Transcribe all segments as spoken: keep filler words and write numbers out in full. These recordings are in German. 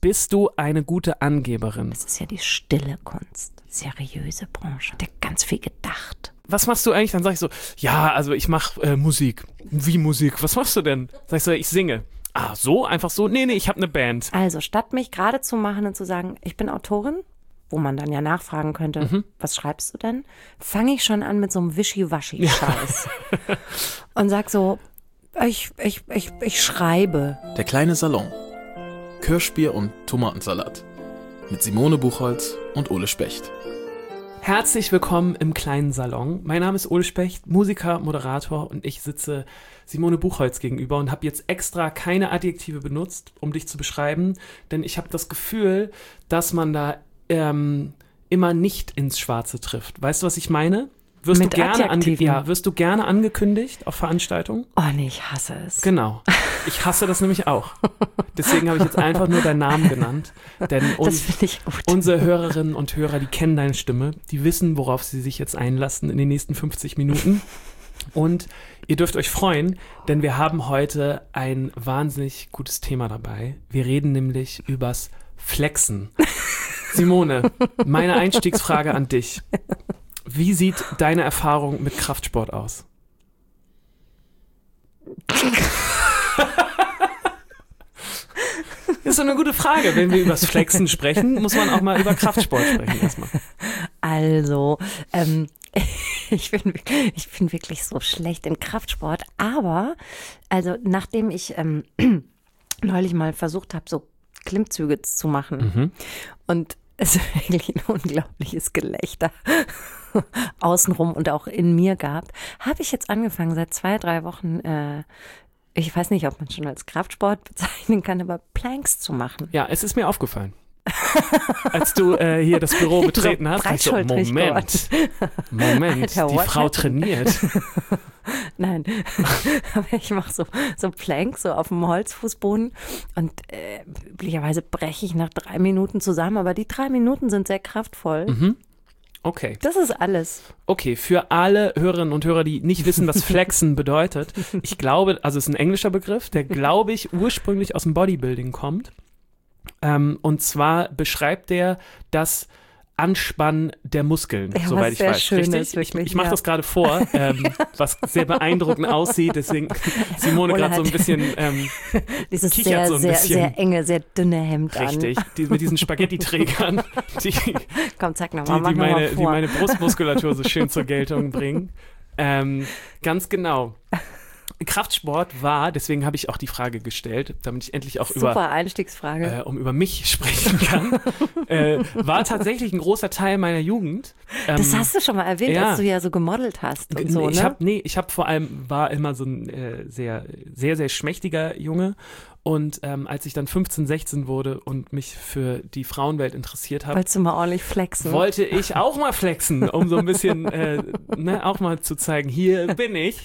Bist du eine gute Angeberin? Das ist ja die stille Kunst. Seriöse Branche. Der ganz viel gedacht. Was machst du eigentlich? Dann sag ich so, ja, also ich mach äh, Musik. Wie Musik? Was machst du denn? Sag ich so, ich singe. Ah, so? Einfach so? Nee, nee, ich habe eine Band. Also, statt mich gerade zu machen und zu sagen, ich bin Autorin, wo man dann ja nachfragen könnte, mhm. was schreibst du denn? Fange ich schon an mit so einem Wischiwaschi-Scheiß. Ja. Und sag so, ich, ich, ich, ich schreibe. Der kleine Salon. Kirschbier und Tomatensalat. Mit Simone Buchholz und Ole Specht. Herzlich willkommen im kleinen Salon. Mein Name ist Ole Specht, Musiker, Moderator und ich sitze Simone Buchholz gegenüber und habe jetzt extra keine Adjektive benutzt, um dich zu beschreiben, denn ich habe das Gefühl, dass man da ähm, immer nicht ins Schwarze trifft. Weißt du, was ich meine? Wirst du, gerne ange- ja, wirst du gerne angekündigt auf Veranstaltungen? Oh nee, ich hasse es. Genau. Ich hasse das nämlich auch. Deswegen habe ich jetzt einfach nur deinen Namen genannt. Denn un- das finde ich gut. Unsere Hörerinnen und Hörer, die kennen deine Stimme. Die wissen, worauf sie sich jetzt einlassen in den nächsten fünfzig Minuten. Und ihr dürft euch freuen, denn wir haben heute ein wahnsinnig gutes Thema dabei. Wir reden nämlich übers Flexen. Simone, meine Einstiegsfrage an dich. Wie sieht deine Erfahrung mit Kraftsport aus? Das ist so eine gute Frage. Wenn wir über das Flexen sprechen, muss man auch mal über Kraftsport sprechen erstmal. Also, ähm, ich bin, ich bin wirklich so schlecht in Kraftsport, aber also nachdem ich ähm, neulich mal versucht habe, so Klimmzüge zu machen mhm. und es wirklich ein unglaubliches Gelächter außenrum und auch in mir gab, habe ich jetzt angefangen, seit zwei, drei Wochen, äh, ich weiß nicht, ob man schon als Kraftsport bezeichnen kann, aber Planks zu machen. Ja, es ist mir aufgefallen. Als du äh, hier das Büro betreten so hast, ich so, Moment, Moment, Alter, die Frau trainiert. Nein, aber ich mache so, so Planks so auf dem Holzfußboden und äh, üblicherweise breche ich nach drei Minuten zusammen, aber die drei Minuten sind sehr kraftvoll. Mhm. Okay. Das ist alles. Okay, für alle Hörerinnen und Hörer, die nicht wissen, was Flexen bedeutet, ich glaube, also es ist ein englischer Begriff, der, glaube ich, ursprünglich aus dem Bodybuilding kommt. Ähm, und zwar beschreibt der das Anspannen der Muskeln, ja, soweit ich weiß. Schön Richtig? ist, wirklich, ich ich mache ja. das gerade vor, ähm, was sehr beeindruckend aussieht, deswegen Simone gerade so ein bisschen ähm, dieses kichert sehr, so ein sehr, bisschen. sehr enge, sehr dünne Hemd Richtig, an. die, mit diesen Spaghetti-Trägern, die, Komm, zeig nochmal, die, mach die, noch meine, mal vor. die meine Brustmuskulatur so schön zur Geltung bringen. Ähm, ganz genau. Kraftsport war, deswegen habe ich auch die Frage gestellt, damit ich endlich auch Super über, Einstiegsfrage. Äh, um über mich sprechen kann, äh, war tatsächlich ein großer Teil meiner Jugend. Ähm, das hast du schon mal erwähnt, ja. als du ja so gemodelt hast und nee, so, ich ne? Hab, nee, ich habe vor allem, war immer so ein äh, sehr, sehr, sehr schmächtiger Junge. Und ähm, als ich dann fünfzehn, sechzehn wurde und mich für die Frauenwelt interessiert habe, wolltest du mal ordentlich flexen? Wollte ich auch mal flexen, um so ein bisschen äh, ne, auch mal zu zeigen, hier bin ich.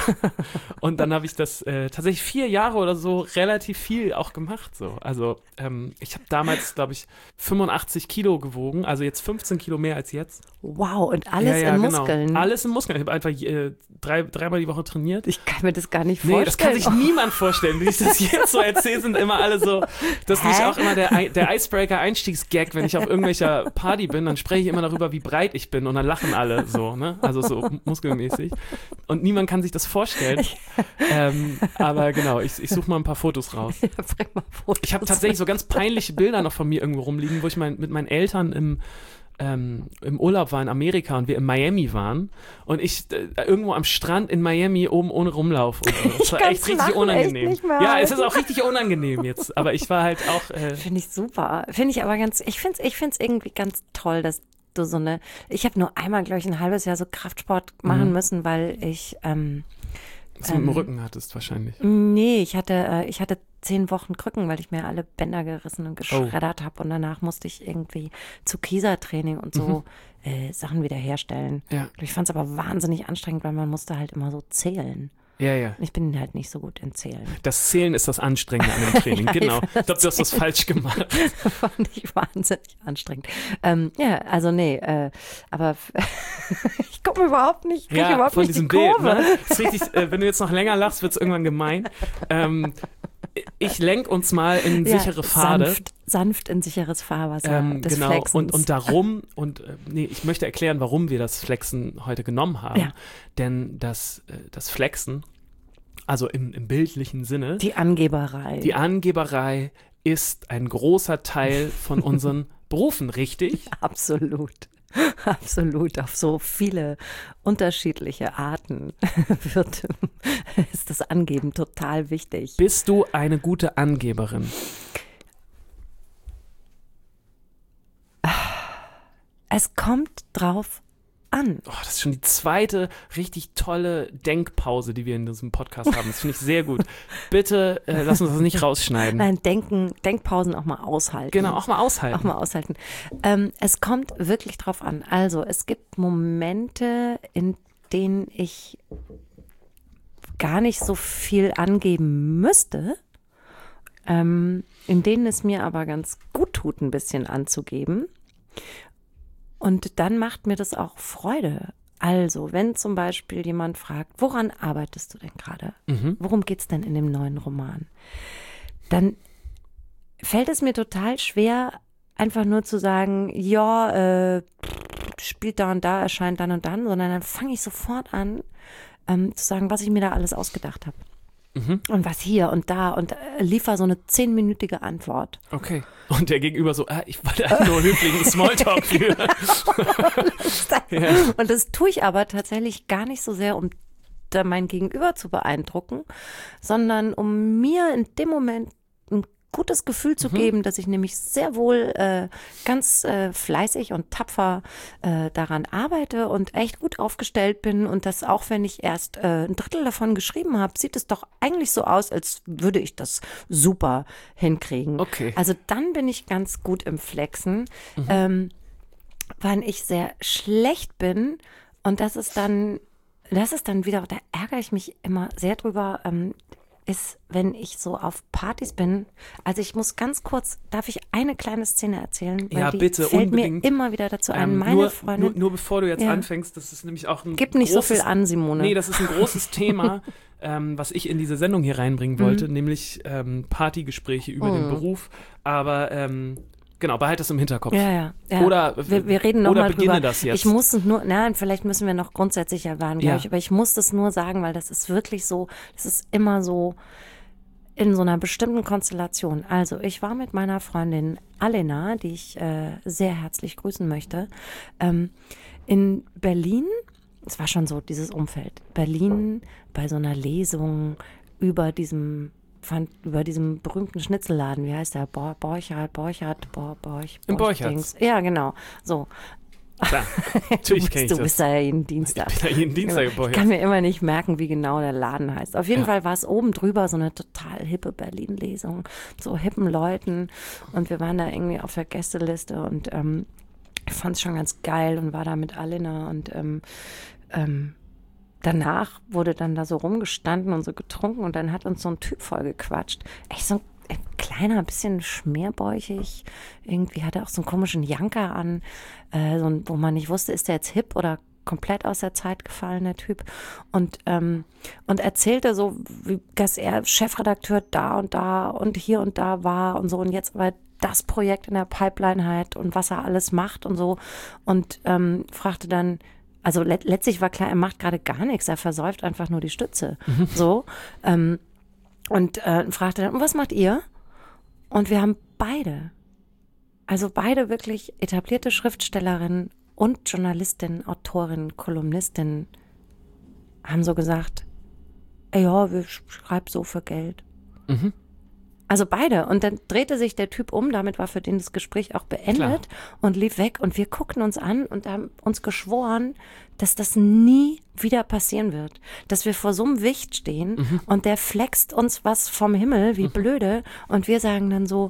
Und dann habe ich das äh, tatsächlich vier Jahre oder so relativ viel auch gemacht. So. Also ähm, ich habe damals, glaube ich, fünfundachtzig Kilo gewogen, also jetzt fünfzehn Kilo mehr als jetzt. Wow, und alles ja, ja, in genau. Muskeln? Alles in Muskeln. Ich habe einfach äh, drei, dreimal die Woche trainiert. Ich kann mir das gar nicht nee, vorstellen. Nee, das kann sich oh. niemand vorstellen. Wie ich das jetzt so erzähle, sind immer alle so, das ist nicht auch immer der, der Icebreaker-Einstiegsgag, wenn ich auf irgendwelcher Party bin, dann spreche ich immer darüber, wie breit ich bin und dann lachen alle so, ne? Also so muskelmäßig. Und niemand kann sich das vorstellen. ähm, aber genau, ich, ich suche mal ein paar Fotos raus. Ja, bring mal Fotos. Ich habe tatsächlich so ganz peinliche Bilder noch von mir irgendwo rumliegen, wo ich mein, mit meinen Eltern im Ähm, im Urlaub war in Amerika und wir in Miami waren und ich äh, irgendwo am Strand in Miami oben ohne Rumlauf. Und, und das war echt richtig unangenehm. Echt nicht ja, es ist auch richtig unangenehm jetzt, aber ich war halt auch... Äh, finde ich super. Finde ich aber ganz, ich finde es ich find's irgendwie ganz toll, dass du so eine, ich habe nur einmal, glaube ich, ein halbes Jahr so Kraftsport machen mhm. müssen, weil ich... Ähm, was du ähm, mit dem Rücken hattest wahrscheinlich. Nee, ich hatte, äh, ich hatte zehn Wochen Krücken, weil ich mir alle Bänder gerissen und geschreddert oh. habe und danach musste ich irgendwie zu Kiesertraining und so mhm. äh, Sachen wiederherstellen. Ja. Ich fand es aber wahnsinnig anstrengend, weil man musste halt immer so zählen. Ja, ja. Ich bin halt nicht so gut in Zählen. Das Zählen ist das Anstrengende an dem Training, ja, genau. Ich glaube, du hast das falsch gemacht. Das fand ich wahnsinnig anstrengend. Ähm, ja, also nee, äh, aber ich komme überhaupt nicht, kriege ja, überhaupt von nicht diesem die Kurve. Bild, ne? Ist richtig, äh, wenn du jetzt noch länger lachst, wird es irgendwann gemein. Ähm, ich lenke uns mal in Ja, sichere Pfade. Sanft, sanft in sicheres Fahrwasser Ähm, des genau, Flexens. und, und darum, und äh, nee, ich möchte erklären, warum wir das Flexen heute genommen haben. Ja. Denn das, äh, das Flexen, also im, im bildlichen Sinne, Die Angeberei. die Angeberei ist ein großer Teil von unseren Berufen, richtig? Absolut. Absolut. Auf so viele unterschiedliche Arten wird, ist das Angeben total wichtig. Bist du eine gute Angeberin? Es kommt drauf an. Oh, das ist schon die zweite richtig tolle Denkpause, die wir in diesem Podcast haben. Das finde ich sehr gut. Bitte äh, lass uns das nicht rausschneiden. Nein, denken, Denkpausen auch mal aushalten. Genau, auch mal aushalten. Auch mal aushalten. Ähm, es kommt wirklich drauf an. Also es gibt Momente, in denen ich gar nicht so viel angeben müsste, ähm, in denen es mir aber ganz gut tut, ein bisschen anzugeben. Und dann macht mir das auch Freude. Also, wenn zum Beispiel jemand fragt, woran arbeitest du denn gerade? Mhm. Worum geht es denn in dem neuen Roman? Dann fällt es mir total schwer, einfach nur zu sagen, ja, äh, spielt da und da, erscheint dann und dann, sondern dann fange ich sofort an, ähm, zu sagen, was ich mir da alles ausgedacht habe. Mhm. Und was hier und da und äh, liefer so eine zehnminütige Antwort. Okay. Und der Gegenüber so, ah, ich wollte nur höflichen Smalltalk führen. Ja. Und das tue ich aber tatsächlich gar nicht so sehr, um da mein Gegenüber zu beeindrucken, sondern um mir in dem Moment ein gutes Gefühl zu Mhm. geben, dass ich nämlich sehr wohl äh, ganz äh, fleißig und tapfer äh, daran arbeite und echt gut aufgestellt bin und dass auch wenn ich erst äh, ein Drittel davon geschrieben habe, sieht es doch eigentlich so aus, als würde ich das super hinkriegen. Okay. Also dann bin ich ganz gut im Flexen. Mhm. Ähm, wann ich sehr schlecht bin und das ist dann, das ist dann wieder, da ärgere ich mich immer sehr drüber, ähm, ist, wenn ich so auf Partys bin. Also ich muss ganz kurz, darf ich eine kleine Szene erzählen? Weil Ja, die bitte, fällt unbedingt. mir immer wieder dazu ein. Ähm, Meine nur, Freundin, nur, nur bevor du jetzt Ja. anfängst, das ist nämlich auch ein gib nicht großes, so viel an, Simone. Nee, das ist ein großes Thema, ähm, was ich in diese Sendung hier reinbringen wollte, nämlich ähm, Partygespräche über den Mhm. Beruf. Aber ähm, genau, behalte das im Hinterkopf. Ja, ja, ja. Oder, wir, wir reden noch oder mal beginne drüber. das jetzt. Ich muss es nur, nein, vielleicht müssen wir noch grundsätzlich erwähnen, glaube Ja. ich, aber ich muss das nur sagen, weil das ist wirklich so, das ist immer so in so einer bestimmten Konstellation. Also ich war mit meiner Freundin Alena, die ich äh, sehr herzlich grüßen möchte, ähm, in Berlin. Es war schon so dieses Umfeld. Berlin bei so einer Lesung über diesem fand über diesem berühmten Schnitzelladen, wie heißt der? Bo- Borchardt, Borchardt, Bo- Borch, Im Borch- Borchards. Dings. Ja, genau. So. Klar, Du natürlich bist, kenne ich du das. bist da ja jeden Dienstag. Ich bin da jeden Dienstag im Ich Borchards. kann mir immer nicht merken, wie genau der Laden heißt. Auf jeden Ja. Fall war es oben drüber so eine total hippe Berlin-Lesung, so hippen Leuten und wir waren da irgendwie auf der Gästeliste und ähm, ich fand es schon ganz geil und war da mit Alena und ähm, ähm, danach wurde dann da so rumgestanden und so getrunken und dann hat uns so ein Typ voll gequatscht. Echt so ein ein kleiner, bisschen schmerbäuchig. Irgendwie hatte er auch so einen komischen Janker an, äh, so ein, wo man nicht wusste, ist der jetzt hip oder komplett aus der Zeit gefallen, der Typ. Und, ähm, und erzählte so, wie, dass er Chefredakteur da und da und hier und da war und so und jetzt aber das Projekt in der Pipeline hat und was er alles macht und so. Und ähm, fragte dann, also let- letztlich war klar, er macht gerade gar nichts, er versäuft einfach nur die Stütze. So, ähm, und äh, fragte dann, und was macht ihr? Und wir haben beide, also beide wirklich etablierte Schriftstellerinnen und Journalistinnen, Autorinnen, Kolumnistinnen, haben so gesagt, ey, ja, wir schreiben so für Geld. Mhm. Also beide. Und dann drehte sich der Typ um, damit war für den das Gespräch auch beendet und lief weg. Und wir guckten uns an und haben uns geschworen, dass das nie wieder passieren wird. Dass wir vor so einem Wicht stehen Mhm. und der flext uns was vom Himmel, wie blöde. Und wir sagen dann so,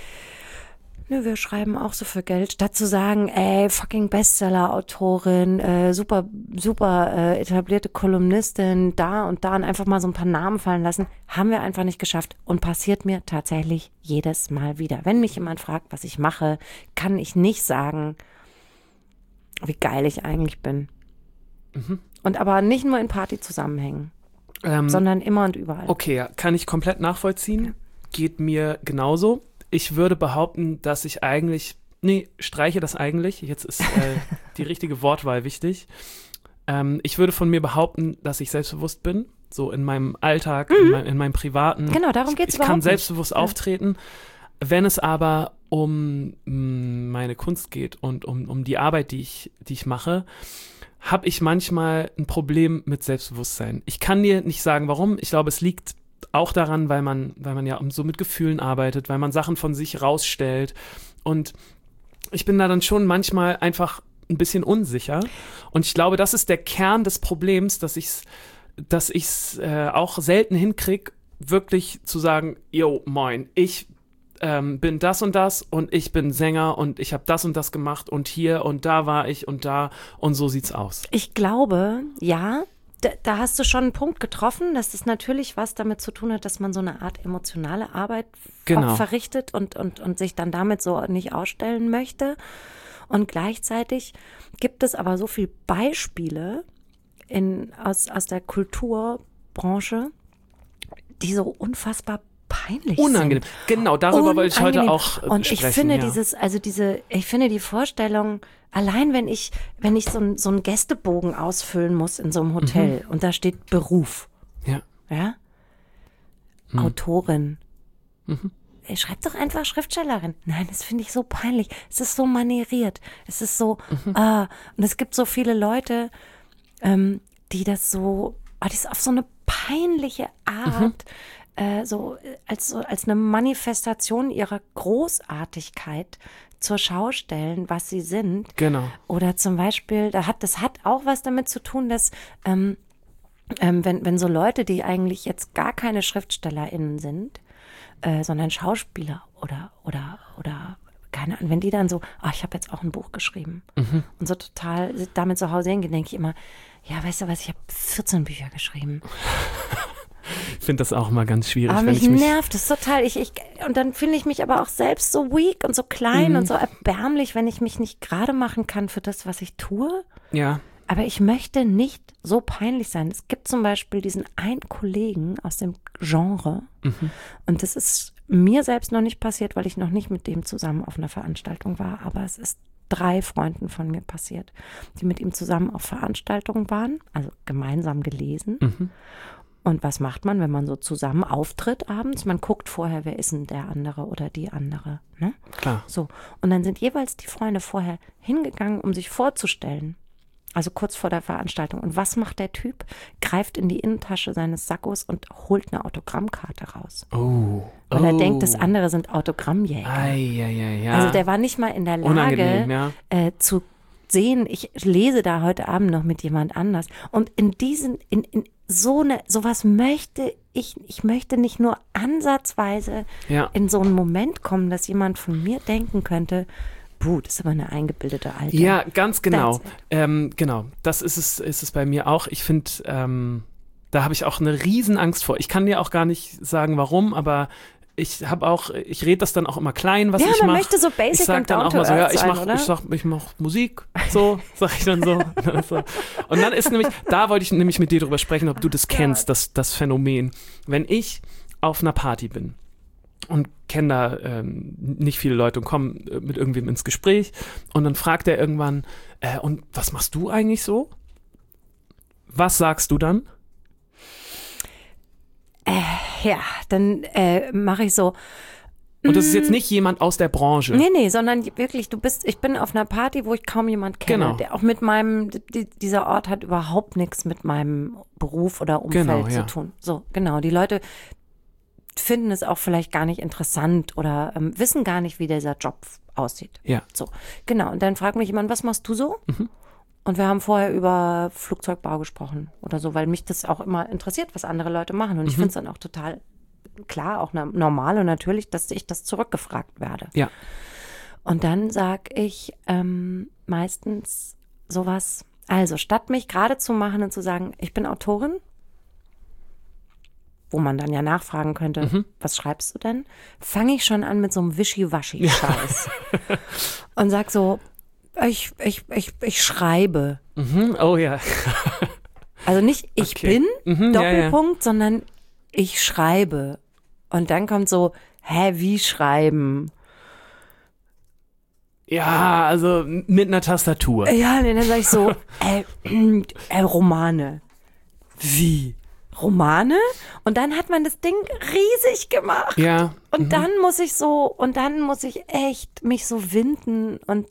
nö, wir schreiben auch so für Geld, statt zu sagen, ey, fucking Bestseller-Autorin, äh, super, super äh, etablierte Kolumnistin, da und da und einfach mal so ein paar Namen fallen lassen, haben wir einfach nicht geschafft und passiert mir tatsächlich jedes Mal wieder. Wenn mich jemand fragt, was ich mache, kann ich nicht sagen, wie geil ich eigentlich bin. Mhm. Und aber nicht nur in Partyzusammenhängen, Ähm, sondern immer und überall. Okay, ja, kann ich komplett nachvollziehen. geht mir genauso. Ich würde behaupten, dass ich eigentlich, nee, streiche das eigentlich, jetzt ist äh, die richtige Wortwahl wichtig. Ähm, ich würde von mir behaupten, dass ich selbstbewusst bin, so in meinem Alltag, Mhm. in, mein, in meinem Privaten. Genau, darum geht es Ich überhaupt kann nicht. selbstbewusst Ja. auftreten. Wenn es aber um mh, meine Kunst geht und um, um die Arbeit, die ich, die ich mache, habe ich manchmal ein Problem mit Selbstbewusstsein. Ich kann dir nicht sagen, warum. Ich glaube, es liegt auch daran, weil man, weil man ja so mit Gefühlen arbeitet, weil man Sachen von sich rausstellt. Und ich bin da dann schon manchmal einfach ein bisschen unsicher. Und ich glaube, das ist der Kern des Problems, dass ich es dass ich's, äh, auch selten hinkriege, wirklich zu sagen, yo, moin, ich ähm, bin das und das und ich bin Sänger und ich habe das und das gemacht und hier und da war ich und da und so sieht's aus. Ich glaube, ja, da, da hast du schon einen Punkt getroffen, dass das natürlich was damit zu tun hat, dass man so eine Art emotionale Arbeit Genau. auch verrichtet und, und, und sich dann damit so nicht ausstellen möchte. Und gleichzeitig gibt es aber so viele Beispiele in, aus, aus der Kulturbranche, die so unfassbar peinlich Unangenehm. sind. Genau, darüber wollte ich heute Unangenehm. auch äh, Und sprechen. ich finde ja. dieses, also diese, ich finde die Vorstellung, allein wenn ich, wenn ich so, ein, so einen Gästebogen ausfüllen muss in so einem Hotel Mhm. und da steht Beruf, Ja. ja, Mhm. Autorin. Mhm. Ey, schreib doch einfach Schriftstellerin. Nein, das finde ich so peinlich. Es ist so manieriert. Es ist so, Mhm. ah, und es gibt so viele Leute, ähm, die das so, oh, die es auf so eine peinliche Art, Mhm. äh, so als, so als eine Manifestation ihrer Großartigkeit zur Schau stellen, was sie sind. Genau. Oder zum Beispiel, da hat, das hat auch was damit zu tun, dass ähm, ähm, wenn, wenn so Leute, die eigentlich jetzt gar keine SchriftstellerInnen sind, äh, sondern Schauspieler oder, oder, oder keine Ahnung, wenn die dann so, ach, ich habe jetzt auch ein Buch geschrieben Mhm. und so total damit zu Hause hingehen, denke ich immer, ja, weißt du was, ich habe vierzehn Bücher geschrieben. Ich finde das auch mal ganz schwierig, Aber wenn mich ich mich nervt das total. Ich, ich, und dann fühle ich mich aber auch selbst so weak und so klein Mhm. und so erbärmlich, wenn ich mich nicht gerade machen kann für das, was ich tue. ja. Aber ich möchte nicht so peinlich sein. Es gibt zum Beispiel diesen einen Kollegen aus dem Genre Mhm. und das ist mir selbst noch nicht passiert, weil ich noch nicht mit dem zusammen auf einer Veranstaltung war, aber es ist drei Freunden von mir passiert, die mit ihm zusammen auf Veranstaltungen waren, also gemeinsam gelesen. Mhm. Und was macht man, wenn man so zusammen auftritt abends? Man guckt vorher, wer ist denn der andere oder die andere, ne? Klar. So. Und dann sind jeweils die Freunde vorher hingegangen, um sich vorzustellen. Also kurz vor der Veranstaltung. Und was macht der Typ? Greift in die Innentasche seines Sackos und holt eine Autogrammkarte raus. Oh. Weil oh. er denkt, das andere sind Autogrammjäger. Ei, ei, ei, ja. Also der war nicht mal in der Lage Unangenehm, ja. äh, zu sehen, ich lese da heute Abend noch mit jemand anders. Und in diesen, in, in so eine, sowas möchte ich, ich möchte nicht nur ansatzweise Ja. in so einen Moment kommen, dass jemand von mir denken könnte, puh, das ist aber eine eingebildete Alte. Ja, ganz genau. That's it. Ähm, genau, das ist es, ist es bei mir auch. Ich finde, ähm, da habe ich auch eine Riesenangst vor. Ich kann dir auch gar nicht sagen, warum, aber ich habe auch, ich rede das dann auch immer klein, was Ja, ich man mache. möchte so Ich basic sag und dann down auch to mal so, ja, earth ich sein, mach, oder? ich sag, ich mach Musik, so, sag ich dann so. so. Und dann ist nämlich, da wollte ich nämlich mit dir drüber sprechen, ob du das kennst, das, das Phänomen. Wenn ich auf einer Party bin und kenne da ähm, nicht viele Leute und komme äh, mit irgendwem ins Gespräch und dann fragt er irgendwann, äh, und was machst du eigentlich so? Was sagst du dann? Ja, dann äh, mache ich so, Und das ist jetzt nicht jemand aus der Branche. nee, nee, sondern wirklich, du bist, ich bin auf einer Party, wo ich kaum jemand kenne. Genau. Der auch mit meinem, die, dieser Ort hat überhaupt nichts mit meinem Beruf oder Umfeld Genau, zu ja. tun. So, genau. Die Leute finden es auch vielleicht gar nicht interessant oder ähm, wissen gar nicht, wie dieser Job aussieht. Ja. So, genau. Und dann fragt mich jemand, was machst du so? Mhm. Und wir haben vorher über Flugzeugbau gesprochen oder so, weil mich das auch immer interessiert, was andere Leute machen. Und ich Mhm. finde es dann auch total klar, auch na- normal und natürlich, dass ich das zurückgefragt werde. Ja. Und dann sag ich ähm, meistens sowas, also statt mich gerade zu machen und zu sagen, ich bin Autorin, wo man dann ja nachfragen könnte, Mhm. was schreibst du denn? Fange ich schon an mit so einem Wischiwaschi-Scheiß. Und sag so, ich, ich, ich, ich schreibe. Mhm. Oh ja. Also nicht ich Okay. bin, Mhm, ja, ja. Doppelpunkt, sondern ich schreibe. Und dann kommt so, hä, wie schreiben? Ja, also mit einer Tastatur. Ja, und dann sage ich so, äh, äh, Romane. Wie? Romane? Und dann hat man das Ding riesig gemacht. Ja. Und mhm. dann muss ich so, und dann muss ich echt mich so winden. Und,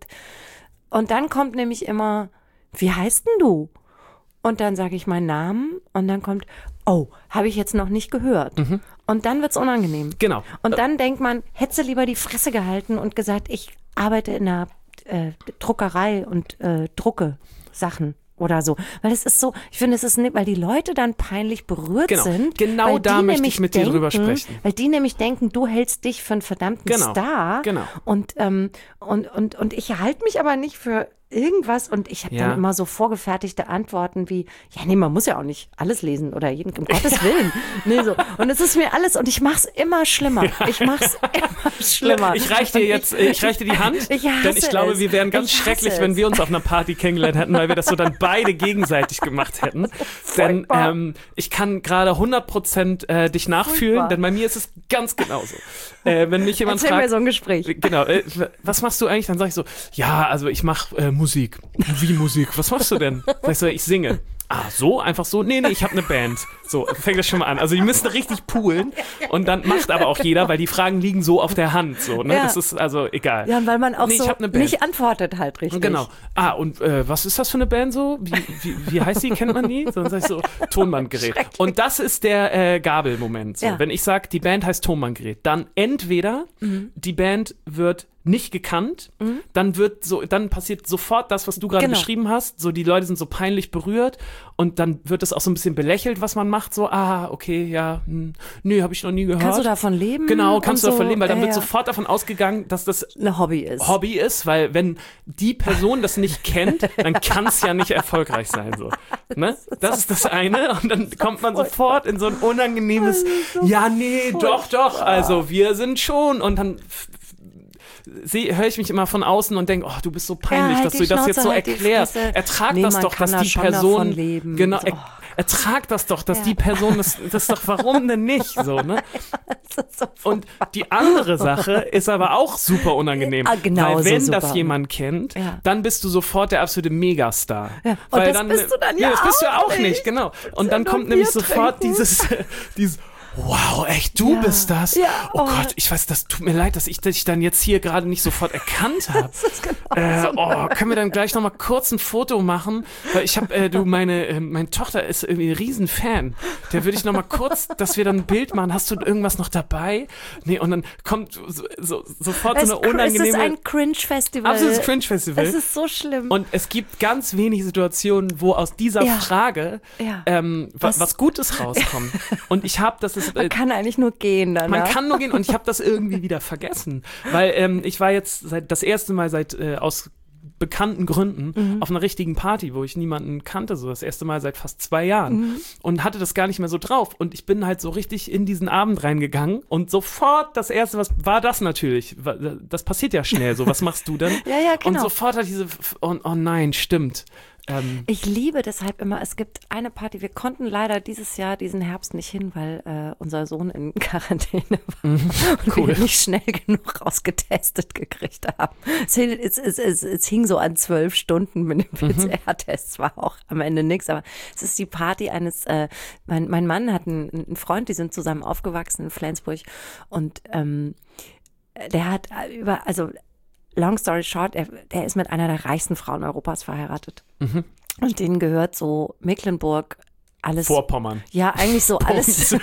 und dann kommt nämlich immer, wie heißt denn du? Und dann sage ich meinen Namen und dann kommt, oh, habe ich jetzt noch nicht gehört. Mhm. Und dann wird's unangenehm. Genau. Und dann denkt man, hättest du lieber die Fresse gehalten und gesagt, ich arbeite in einer äh, Druckerei und äh, drucke Sachen oder so. Weil es ist so, ich finde, es ist nicht, weil die Leute dann peinlich berührt genau. sind. Genau da möchte ich mit denken, dir drüber sprechen. Weil die nämlich denken, du hältst dich für einen verdammten genau. Star. Genau. Und, ähm, und, und, und ich halte mich aber nicht für irgendwas und ich habe ja. dann immer so vorgefertigte Antworten wie, ja nee, man muss ja auch nicht alles lesen oder jeden, um Gottes Willen. Nee, so. Und es ist mir alles, und ich mach's immer schlimmer. Ja. Ich mach's immer schlimmer. Ich reich dir jetzt, ich, ich reich dir die Hand, ich denn ich glaube, es. wir wären ganz ich schrecklich, wenn wir uns auf einer Party kennengelernt hätten, weil wir das so dann beide gegenseitig gemacht hätten. Denn ähm, ich kann gerade hundert Prozent äh, dich nachfühlen, Furchtbar. Denn bei mir ist es ganz genauso. Äh, wenn mich jemand Erzähl fragt, mir so ein Gespräch. Genau, äh, was machst du eigentlich? Dann sag ich so, ja, also ich mache äh, Musik. Wie Musik? Was machst du denn? Sag ich so, ich singe. Ah, so? Einfach so? Nee, nee, ich habe eine Band. So, fängt das schon mal an. Also die müssen richtig poolen und dann macht aber auch jeder, weil die Fragen liegen so auf der Hand. So, ne? Ja. Das ist also egal. Ja, und weil man auch nee, so ich ne Band. nicht antwortet halt richtig. Genau. Ah, und äh, was ist das für eine Band so? Wie, wie, wie heißt die? Kennt man die? So, dann sag ich so, Tonbandgerät. Und das ist der äh, Gabelmoment. So. Ja. Wenn ich sage, die Band heißt Tonbandgerät, dann entweder mhm. die Band wird nicht gekannt, mhm. dann wird so, dann passiert sofort das, was du gerade genau. beschrieben hast. So, die Leute sind so peinlich berührt und dann wird es auch so ein bisschen belächelt, was man macht. So, ah, okay, ja, hm, nee, habe ich noch nie gehört. Kannst du davon leben? Genau, kannst du so, davon leben, weil dann äh, wird ja. sofort davon ausgegangen, dass das ein Hobby ist. Hobby ist, weil wenn die Person das nicht kennt, dann kann es ja nicht erfolgreich sein. So. Ne? Das ist das eine und dann kommt man sofort in so ein unangenehmes, ja, nee, doch, doch, also wir sind schon und dann höre ich mich immer von außen und denke, oh, du bist so peinlich, ja, halt dass du das Schnauze, jetzt so halt erklärst. Ertrag nee, das doch, dass die Person, leben. genau, so. er, ertrag das doch, dass ja. die Person, das, das doch, warum denn nicht, so, ne? So und die andere Sache ist aber auch super unangenehm, ah, genau weil wenn so das super. jemand kennt, ja. dann bist du sofort der absolute Megastar. Ja. Und weil das dann, bist du dann ja nee, das bist du ja auch nicht, nicht, genau. Und dann kommt nämlich sofort dieses, dieses wow, echt, du ja. bist das? Ja, oh, oh Gott, ich weiß, das tut mir leid, dass ich dich dann jetzt hier gerade nicht sofort erkannt habe. Genau äh, so oh, können wir dann gleich nochmal kurz ein Foto machen? Weil ich habe, äh, du, meine, äh, meine Tochter ist irgendwie ein Riesenfan. Der würde ich nochmal kurz, dass wir dann ein Bild machen. Hast du irgendwas noch dabei? Nee, und dann kommt so, so, sofort es, so eine unangenehme... Es ist ein Cringe-Festival. Absolutes Cringe-Festival. Es ist so schlimm. Und es gibt ganz wenige Situationen, wo aus dieser ja. Frage ja. Ähm, was, was Gutes rauskommt. Und ich habe das... Ist, Man kann eigentlich nur gehen danach. Man kann nur gehen und ich habe das irgendwie wieder vergessen. Weil ähm, ich war jetzt seit, das erste Mal seit äh, aus bekannten Gründen mhm. auf einer richtigen Party, wo ich niemanden kannte, so das erste Mal seit fast zwei Jahren mhm. und hatte das gar nicht mehr so drauf und ich bin halt so richtig in diesen Abend reingegangen und sofort das erste, was war das natürlich, das passiert ja schnell so, was machst du denn? ja, ja, genau. Und sofort hat diese, oh, oh nein, stimmt. Ähm, ich liebe deshalb immer, es gibt eine Party, wir konnten leider dieses Jahr, diesen Herbst nicht hin, weil äh, unser Sohn in Quarantäne war mhm, und cool. wir nicht schnell genug rausgetestet gekriegt haben. Es, es, es, es, es hing so an zwölf Stunden mit dem P C R-Test, es war auch am Ende nichts, aber es ist die Party eines, äh, mein, mein Mann hat einen, einen Freund, die sind zusammen aufgewachsen in Flensburg und ähm, der hat über, also long story short, er, er ist mit einer der reichsten Frauen Europas verheiratet. Mhm. Und denen gehört so Mecklenburg, alles. Vorpommern. Ja, eigentlich so alles,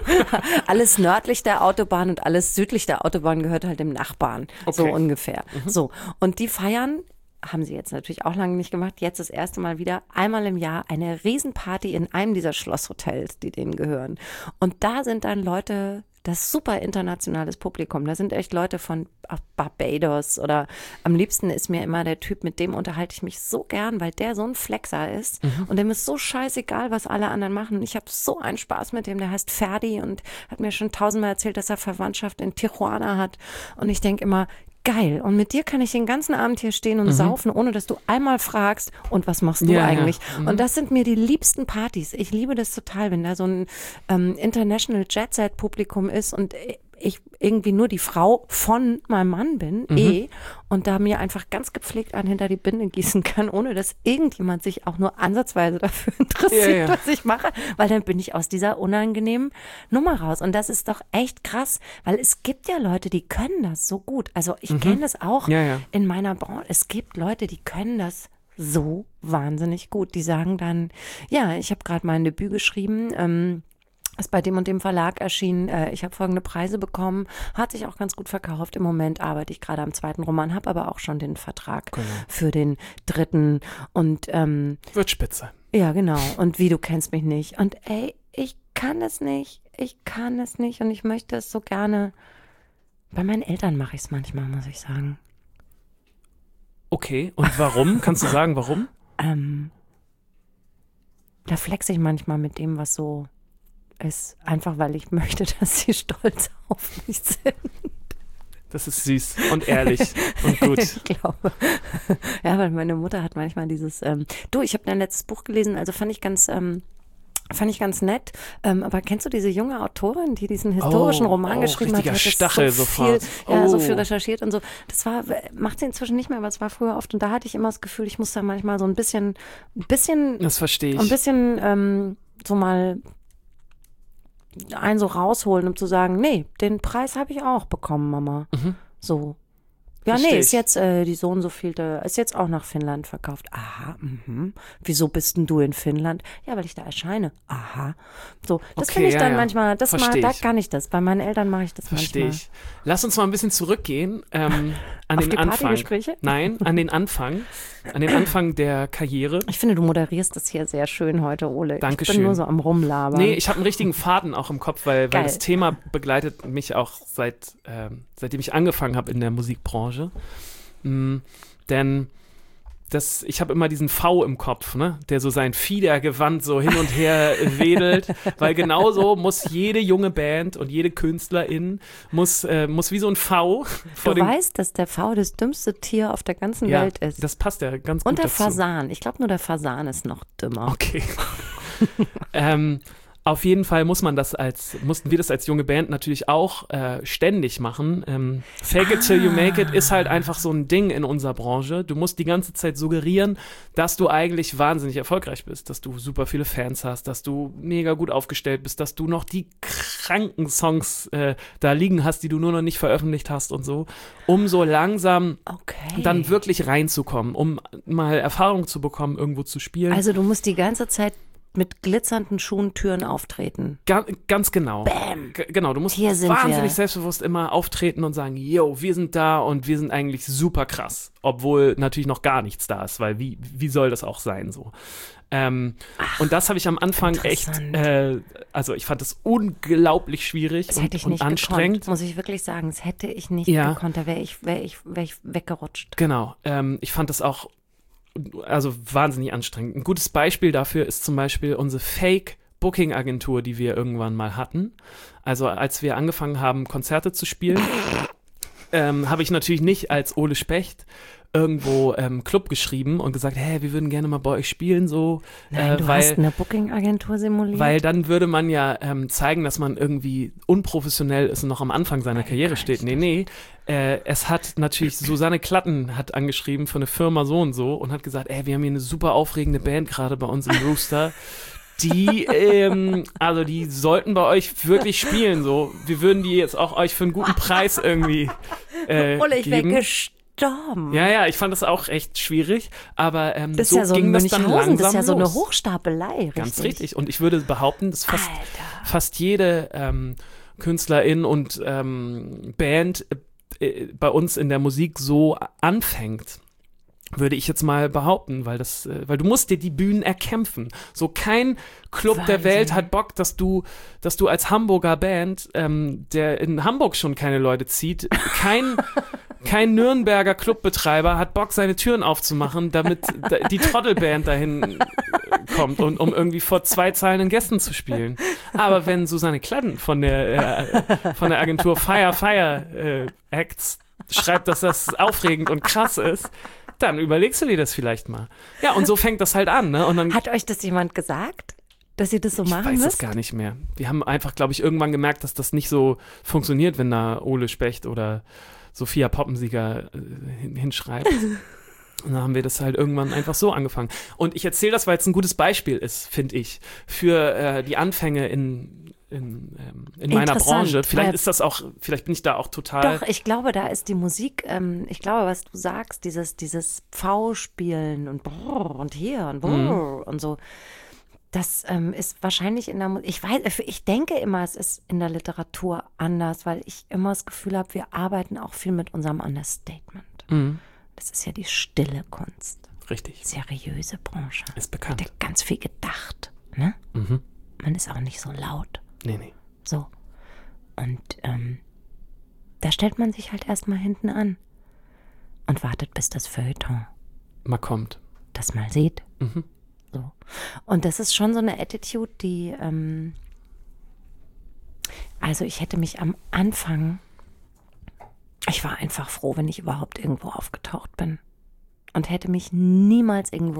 alles nördlich der Autobahn und alles südlich der Autobahn gehört halt dem Nachbarn. Okay. So ungefähr. Mhm. So. Und die feiern, haben sie jetzt natürlich auch lange nicht gemacht, jetzt das erste Mal wieder, einmal im Jahr eine Riesenparty in einem dieser Schlosshotels, die denen gehören. Und da sind dann Leute, das super internationales Publikum. Da sind echt Leute von Barbados oder am liebsten ist mir immer der Typ, mit dem unterhalte ich mich so gern, weil der so ein Flexer ist mhm. und dem ist so scheißegal, was alle anderen machen. Und ich habe so einen Spaß mit dem, der heißt Ferdi und hat mir schon tausendmal erzählt, dass er Verwandtschaft in Tijuana hat. Und ich denke immer, geil. Und mit dir kann ich den ganzen Abend hier stehen und mhm. saufen, ohne dass du einmal fragst, und was machst du ja, eigentlich? Ja. Mhm. Und das sind mir die liebsten Partys. Ich liebe das total, wenn da so ein ähm, International Jet Set Publikum ist und ich irgendwie nur die Frau von meinem Mann bin, mhm. eh, und da mir einfach ganz gepflegt einen hinter die Binde gießen kann, ohne dass irgendjemand sich auch nur ansatzweise dafür interessiert, ja, ja. was ich mache, weil dann bin ich aus dieser unangenehmen Nummer raus. Und das ist doch echt krass, weil es gibt ja Leute, die können das so gut. Also ich mhm. kenne das auch ja, ja. in meiner Branche. Es gibt Leute, die können das so wahnsinnig gut. Die sagen dann, ja, ich habe gerade mein Debüt geschrieben, ähm, ist bei dem und dem Verlag erschienen, äh, ich habe folgende Preise bekommen, hat sich auch ganz gut verkauft. Im Moment arbeite ich gerade am zweiten Roman, habe aber auch schon den Vertrag genau. für den dritten und ähm, wird spitze. Ja, genau. Und wie, du kennst mich nicht. Und ey, ich kann es nicht. Ich kann es nicht und ich möchte es so gerne. Bei meinen Eltern mache ich es manchmal, muss ich sagen. Okay, und warum? Kannst du sagen, warum? Ähm, da flexe ich manchmal mit dem, was so ist, einfach weil ich möchte, dass sie stolz auf mich sind. Das ist süß und ehrlich und gut. Ich glaube. Ja, weil meine Mutter hat manchmal dieses, ähm, du, ich habe dein letztes Buch gelesen, also fand ich ganz, ähm, fand ich ganz nett. Ähm, aber kennst du diese junge Autorin, die diesen historischen oh, Roman oh, geschrieben hat? Richtiger Stachel so sofort. Viel, ja, oh. so viel recherchiert und so. Das war, macht sie inzwischen nicht mehr, aber es war früher oft. Und da hatte ich immer das Gefühl, ich muss da manchmal so ein bisschen, ein bisschen, das verstehe ich. Ein bisschen ähm, so mal einen so rausholen, um zu sagen, nee, den Preis habe ich auch bekommen, Mama. Mhm. So. Ja, Versteh nee, ist ich. jetzt äh, die so und so vielte, ist jetzt auch nach Finnland verkauft. Aha, mhm. Wieso bist denn du in Finnland? Ja, weil ich da erscheine. Aha. So, das okay, finde ich ja, dann ja. manchmal, das mal, da ich. kann ich das. Bei meinen Eltern mache ich das Verstehe manchmal. ich. Lass uns mal ein bisschen zurückgehen ähm, an Auf den die Anfang. Partygespräche? Nein, an den Anfang. An den Anfang der Karriere. Ich finde, du moderierst das hier sehr schön heute, Ole. Dankeschön. Ich bin nur so am Rumlabern. Nee, ich habe einen richtigen Faden auch im Kopf, weil, weil Geil. das Thema begleitet mich auch seit, ähm, seitdem ich angefangen habe in der Musikbranche. Mm, denn das, ich habe immer diesen V im Kopf, ne, der so sein Fiedergewand so hin und her wedelt, weil genauso muss jede junge Band und jede Künstlerin muss, äh, muss wie so ein V vor Du dem... weißt, dass der V das dümmste Tier auf der ganzen ja, Welt ist. das passt ja ganz gut Und der dazu. Fasan. Ich glaube, nur der Fasan ist noch dümmer. Okay. ähm, auf jeden Fall muss man das als, mussten wir das als junge Band natürlich auch äh, ständig machen. Ähm, Fake it till you make it ist halt einfach so ein Ding in unserer Branche. Du musst die ganze Zeit suggerieren, dass du eigentlich wahnsinnig erfolgreich bist, dass du super viele Fans hast, dass du mega gut aufgestellt bist, dass du noch die kranken Songs äh, da liegen hast, die du nur noch nicht veröffentlicht hast und so, um so langsam okay. dann wirklich reinzukommen, um mal Erfahrung zu bekommen, irgendwo zu spielen. Also du musst die ganze Zeit mit glitzernden Schuhen Türen auftreten. Ga- ganz genau. Bam. G- genau, du musst Hier sind wahnsinnig wir. selbstbewusst immer auftreten und sagen, yo, wir sind da und wir sind eigentlich super krass. Obwohl natürlich noch gar nichts da ist, weil wie, wie soll das auch sein so? Ähm, Ach, und das habe ich am Anfang echt, interessant. äh, also ich fand das unglaublich schwierig Das und, hätte ich und nicht anstrengend. gekonnt, muss ich wirklich sagen. Das hätte ich nicht Ja. gekonnt. Da wäre ich, wär ich, wär ich weggerutscht. Genau, ähm, ich fand das auch also wahnsinnig anstrengend. Ein gutes Beispiel dafür ist zum Beispiel unsere Fake-Booking-Agentur, die wir irgendwann mal hatten. Also als wir angefangen haben, Konzerte zu spielen, ähm, habe ich natürlich nicht als Ole Specht irgendwo ähm, Club geschrieben und gesagt, hey, wir würden gerne mal bei euch spielen, so. Nein, äh, du weil, hast eine Booking-Agentur simuliert? Weil dann würde man ja ähm, zeigen, dass man irgendwie unprofessionell ist und noch am Anfang seiner Karriere steht. Nee, nee. Äh, es hat natürlich, Susanne Klatten hat angeschrieben von der Firma so und so und hat gesagt, ey, wir haben hier eine super aufregende Band gerade bei uns im Rooster. Die, ähm, also die sollten bei euch wirklich spielen, so. Wir würden die jetzt auch euch für einen guten Preis irgendwie äh, Ole, ich wäre geben. gestorben. Ja, ja, ich fand das auch echt schwierig, aber ähm, Das ist so ja so ging das dann Münchhausen, langsam das ist ja so eine los. Hochstapelei, richtig? Ganz richtig. Und ich würde behaupten, dass fast, Alter. fast jede ähm, Künstlerin und ähm, Band äh, bei uns in der Musik so anfängt. Würde ich jetzt mal behaupten, weil das, äh, weil du musst dir die Bühnen erkämpfen. So kein Club Wahnsinn. der Welt hat Bock, dass du, dass du als Hamburger Band, ähm, der in Hamburg schon keine Leute zieht, kein kein Nürnberger Clubbetreiber hat Bock, seine Türen aufzumachen, damit da, die Trottelband dahin kommt und um irgendwie vor zwei zahlenden Gästen zu spielen. Aber wenn Susanne Klatten von der äh, von der Agentur Fire Fire äh, Acts schreibt, dass das aufregend und krass ist, dann überlegst du dir das vielleicht mal. Ja, und so fängt das halt an. Ne? Und dann, Hat euch das jemand gesagt, dass ihr das so machen ich weiß müsst? es gar nicht mehr. Wir haben einfach, glaube ich, irgendwann gemerkt, dass das nicht so funktioniert, wenn da Ole Specht oder Sophia Poppensieger äh, hin- hinschreibt. Und dann haben wir das halt irgendwann einfach so angefangen. Und ich erzähle das, weil es ein gutes Beispiel ist, finde ich, für äh, die Anfänge in, in, ähm, in meiner Interessant, Branche. Vielleicht weil- ist das auch, vielleicht bin ich da auch total. Doch, ich glaube, da ist die Musik, ähm, ich glaube, was du sagst, dieses, dieses Pfau-Spielen und brrr und hier und brrr Mhm. und so, das ähm, ist wahrscheinlich in der Musik, ich weiß, ich denke immer, es ist in der Literatur anders, weil ich immer das Gefühl habe, wir arbeiten auch viel mit unserem Understatement. Mhm. Das ist ja die stille Kunst, Richtig, seriöse Branche. ist Da bekannt. wird ganz viel gedacht, ne? Mhm. Man ist auch nicht so laut. Nee, nee. So. Und ähm, da stellt man sich halt erstmal hinten an und wartet, bis das Feuilleton Mal kommt. das mal sieht. Mhm. So. Und das ist schon so eine Attitude, die, ähm, also ich hätte mich am Anfang, ich war einfach froh, wenn ich überhaupt irgendwo aufgetaucht bin und hätte mich niemals irgendwo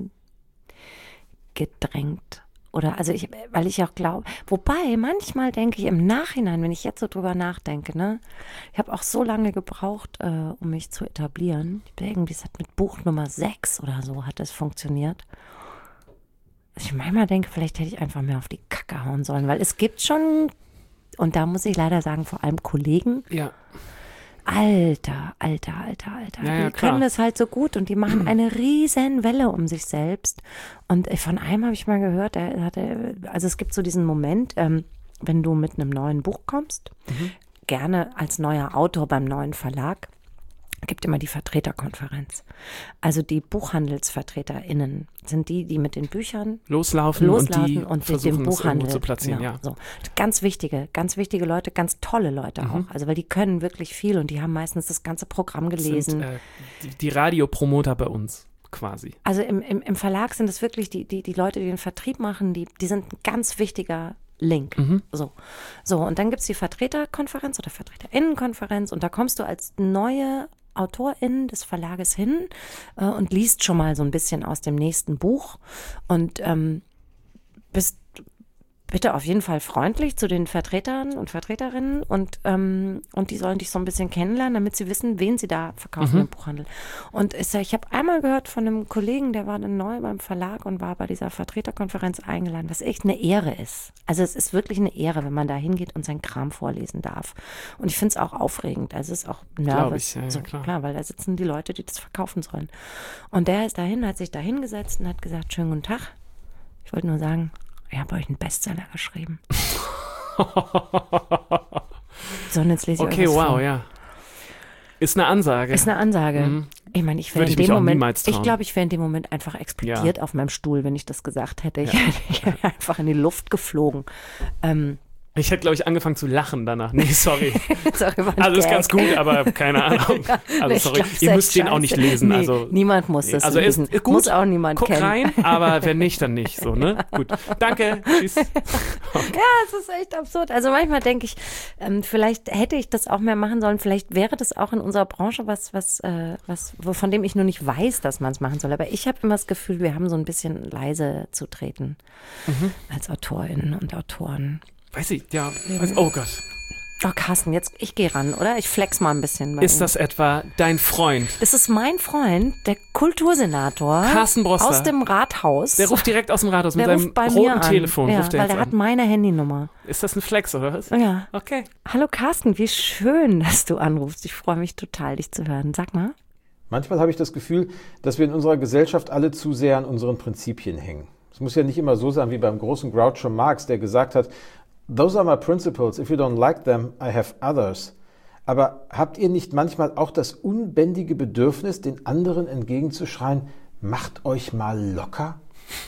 reingedrängt. Oder, also ich, weil ich auch glaube, wobei manchmal denke ich im Nachhinein, wenn ich jetzt so drüber nachdenke, ne, ich habe auch so lange gebraucht, äh, um mich zu etablieren. Ich bin irgendwie, es hat mit Buch Nummer sechs oder so hat das funktioniert. Ich manchmal denke, vielleicht hätte ich einfach mehr auf die Kacke hauen sollen, weil es gibt schon, und da muss ich leider sagen, vor allem Kollegen, Ja. Alter, Alter, Alter, Alter. Ja, ja, die klar. können das halt so gut und die machen eine riesen Welle um sich selbst. Und äh, von einem habe ich mal gehört, der hatte, also es gibt so diesen Moment, ähm, wenn du mit einem neuen Buch kommst, Mhm. gerne als neuer Autor beim neuen Verlag, gibt immer die Vertreterkonferenz. Also die BuchhandelsvertreterInnen sind die, die mit den Büchern Loslaufen, loslaufen und die und, mit versuchen dem es irgendwo Buchhandel zu platzieren. genau, Ja. so. Ganz wichtige, ganz wichtige Leute, ganz tolle Leute Mhm. auch. Also weil die können wirklich viel und die haben meistens das ganze Programm Das gelesen. sind äh, die, die Radiopromoter bei uns quasi. Also im, im, im Verlag sind es wirklich die, die, die Leute, die den Vertrieb machen, die, die sind ein ganz wichtiger Link. Mhm. So. So, und dann gibt es die Vertreterkonferenz oder VertreterInnenkonferenz und da kommst du als neue AutorInnen des Verlages hin äh, und liest schon mal so ein bisschen aus dem nächsten Buch und ähm, bist bitte auf jeden Fall freundlich zu den Vertretern und Vertreterinnen und, ähm, und die sollen dich so ein bisschen kennenlernen, damit sie wissen, wen sie da verkaufen Mhm. im Buchhandel. Und es, ich habe einmal gehört von einem Kollegen, der war dann neu beim Verlag und war bei dieser Vertreterkonferenz eingeladen, was echt eine Ehre ist. Also es ist wirklich eine Ehre, wenn man da hingeht und seinen Kram vorlesen darf. Und ich finde es auch aufregend. Also es ist auch nervös. ich, ja, ja, so, klar. klar, weil da sitzen die Leute, die das verkaufen sollen. Und der ist dahin, hat sich da hingesetzt und hat gesagt, schönen guten Tag. Ich wollte nur sagen, ich habe euch einen Bestseller geschrieben. So, und jetzt lese ich Okay, euch was wow, vor. ja. Ist eine Ansage. Ist eine Ansage. Mhm. Ich meine, ich wäre Würde in ich mich dem auch Moment, niemals trauen. ich glaube, ich wäre in dem Moment einfach explodiert auf meinem Stuhl, wenn ich das gesagt hätte. Ich, Ja. ich wäre einfach in die Luft geflogen. Ähm, Ich hätte, glaube ich, angefangen zu lachen danach. Nee, sorry. sorry, war ein Also ist Gag. ganz gut, aber keine Ahnung. Also Ich sorry, glaub's ihr echt müsst den auch nicht scheiße. lesen. Nee, Also niemand muss das also ist, lesen. ist gut, Muss auch niemand guck kennen. rein, aber wenn nicht, dann nicht. So, ne? Gut. Danke. Tschüss. Ja, es ist echt absurd. Also manchmal denke ich, ähm, vielleicht hätte ich das auch mehr machen sollen. Vielleicht wäre das auch in unserer Branche was, was, äh, was, von dem ich nur nicht weiß, dass man es machen soll. Aber ich habe immer das Gefühl, wir haben so ein bisschen leise zu treten Mhm. als AutorInnen und Autoren. Weiß ich, ja. Weiß, oh Gott. Oh, Carsten, jetzt, ich gehe ran, oder? Ich flex mal ein bisschen. bei Ist ihm. das etwa dein Freund? Das ist mein Freund, der Kultursenator Carsten Brosser. aus dem Rathaus. Der ruft direkt aus dem Rathaus Der mit ruft seinem bei roten mir an. Telefon. Ja, ruft der weil jetzt der hat an. meine Handynummer. Ist das ein Flex, oder was? Ja. Okay. Hallo Carsten, wie schön, dass du anrufst. Ich freue mich total, dich zu hören. Sag mal. Manchmal habe ich das Gefühl, dass wir in unserer Gesellschaft alle zu sehr an unseren Prinzipien hängen. Es muss ja nicht immer so sein wie beim großen Groucho Marx, der gesagt hat, "Those are my principles. If you don't like them, I have others." Aber habt ihr nicht manchmal auch das unbändige Bedürfnis, den anderen entgegenzuschreien, macht euch mal locker?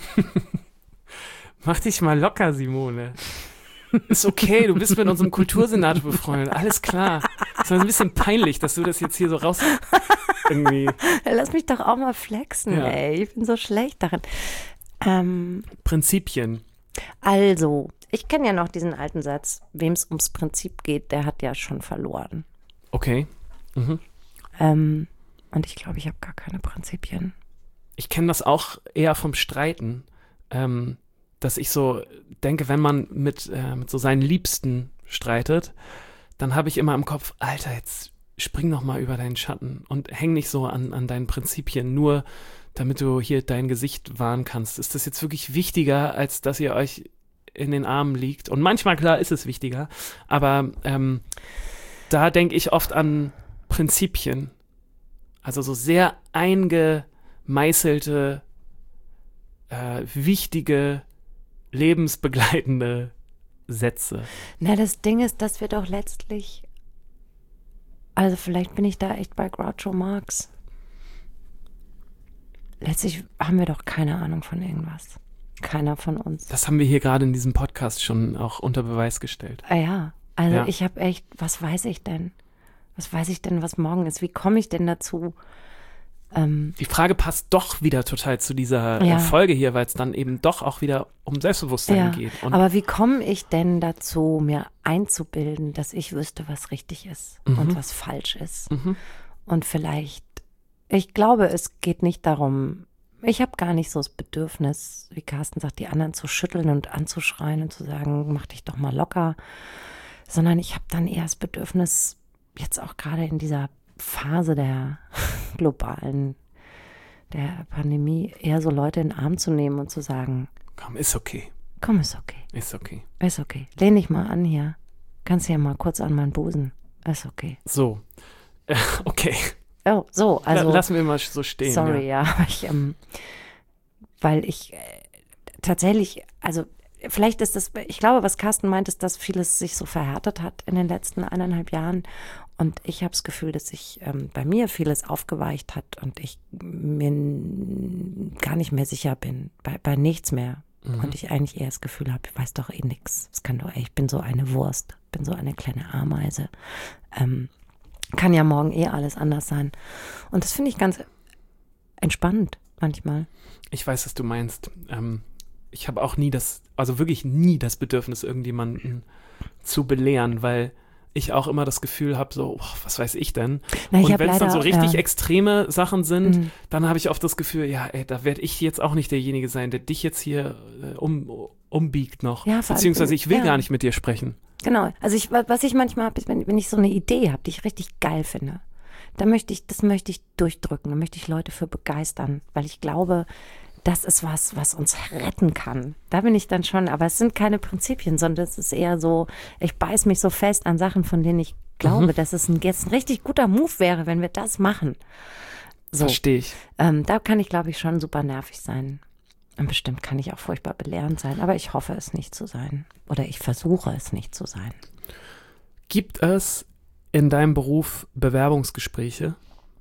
Mach dich mal locker, Simone. Ist okay, du bist mit unserem Kultursenator befreundet. Alles klar. Es war ein bisschen peinlich, dass du das jetzt hier so raus irgendwie Lass mich doch auch mal flexen, Ja. ey. Ich bin so schlecht darin. Ähm, Prinzipien. also, ich kenne ja noch diesen alten Satz, wem es ums Prinzip geht, der hat ja schon verloren. Okay. Mhm. Ähm, und ich glaube, ich habe gar keine Prinzipien. Ich kenne das auch eher vom Streiten, ähm, dass ich so denke, wenn man mit, äh, mit so seinen Liebsten streitet, dann habe ich immer im Kopf, Alter, jetzt spring noch mal über deinen Schatten und häng nicht so an, an deinen Prinzipien, nur damit du hier dein Gesicht wahren kannst. Ist das jetzt wirklich wichtiger, als dass ihr euch in den Armen liegt? Und manchmal, klar, ist es wichtiger, aber ähm, da denke ich oft an Prinzipien. Also so sehr eingemeißelte, äh, wichtige, lebensbegleitende Sätze. Na, das Ding ist, dass wir doch letztlich, also vielleicht bin ich da echt bei Groucho Marx. Letztlich haben wir doch keine Ahnung von irgendwas. Keiner von uns. Das haben wir hier gerade in diesem Podcast schon auch unter Beweis gestellt. Ah ja, also Ja. ich habe echt, was weiß ich denn? Was weiß ich denn, was morgen ist? Wie komme ich denn dazu? Ähm, Die Frage passt doch wieder total zu dieser Ja. äh, Folge hier, weil es dann eben doch auch wieder um Selbstbewusstsein ja, geht. Und aber wie komme ich denn dazu, mir einzubilden, dass ich wüsste, was richtig ist Mhm. und was falsch ist? Mhm. Und vielleicht, ich glaube, es geht nicht darum, ich habe gar nicht so das Bedürfnis, wie Carsten sagt, die anderen zu schütteln und anzuschreien und zu sagen, mach dich doch mal locker, sondern ich habe dann eher das Bedürfnis, jetzt auch gerade in dieser Phase der globalen, der Pandemie, eher so Leute in den Arm zu nehmen und zu sagen, komm, ist okay, komm, ist okay, ist okay. ist okay, lehn dich mal an hier, kannst ja mal kurz an meinen Busen, ist okay. So, äh, okay, Oh, so, also. La- lassen wir mal so stehen. Sorry, ja. ja, aber ich, ähm, weil ich äh, tatsächlich, also vielleicht ist das, ich glaube, was Carsten meint, ist, dass vieles sich so verhärtet hat in den letzten eineinhalb Jahren. Und ich habe das Gefühl, dass sich ähm, bei mir vieles aufgeweicht hat und ich mir n- gar nicht mehr sicher bin, bei, bei nichts mehr. Mhm. Und ich eigentlich eher das Gefühl habe, ich weiß doch eh nichts. Es kann doch, ich bin so eine Wurst, bin so eine kleine Ameise. Ähm, kann ja morgen eh alles anders sein. Und das finde ich ganz entspannend manchmal. Ich weiß, was du meinst. Ähm, ich habe auch nie das, also wirklich nie das Bedürfnis, irgendjemanden zu belehren, weil ich auch immer das Gefühl habe, so, oh, was weiß ich denn? Na, ich Und hab wenn es dann so leider- richtig ja. extreme Sachen sind, Mhm. dann habe ich oft das Gefühl, ja, ey, da werde ich jetzt auch nicht derjenige sein, der dich jetzt hier äh, um, umbiegt noch. Ja, vor allem- Beziehungsweise ich will ja. gar nicht mit dir sprechen. Genau. Also ich, was ich manchmal habe, ist, wenn, wenn ich so eine Idee habe, die ich richtig geil finde, dann möchte ich, das möchte ich durchdrücken, da möchte ich Leute für begeistern, weil ich glaube, das ist was, was uns retten kann. Da bin ich dann schon, aber es sind keine Prinzipien, sondern es ist eher so, ich beiß mich so fest an Sachen, von denen ich glaube, Mhm. dass es ein, jetzt ein richtig guter Move wäre, wenn wir das machen. So, Verstehe ich. ähm, da kann ich, glaube ich, schon super nervig sein. Und bestimmt kann ich auch furchtbar belehrend sein, aber ich hoffe es nicht zu sein. Oder ich versuche es nicht zu sein. Gibt es in deinem Beruf Bewerbungsgespräche?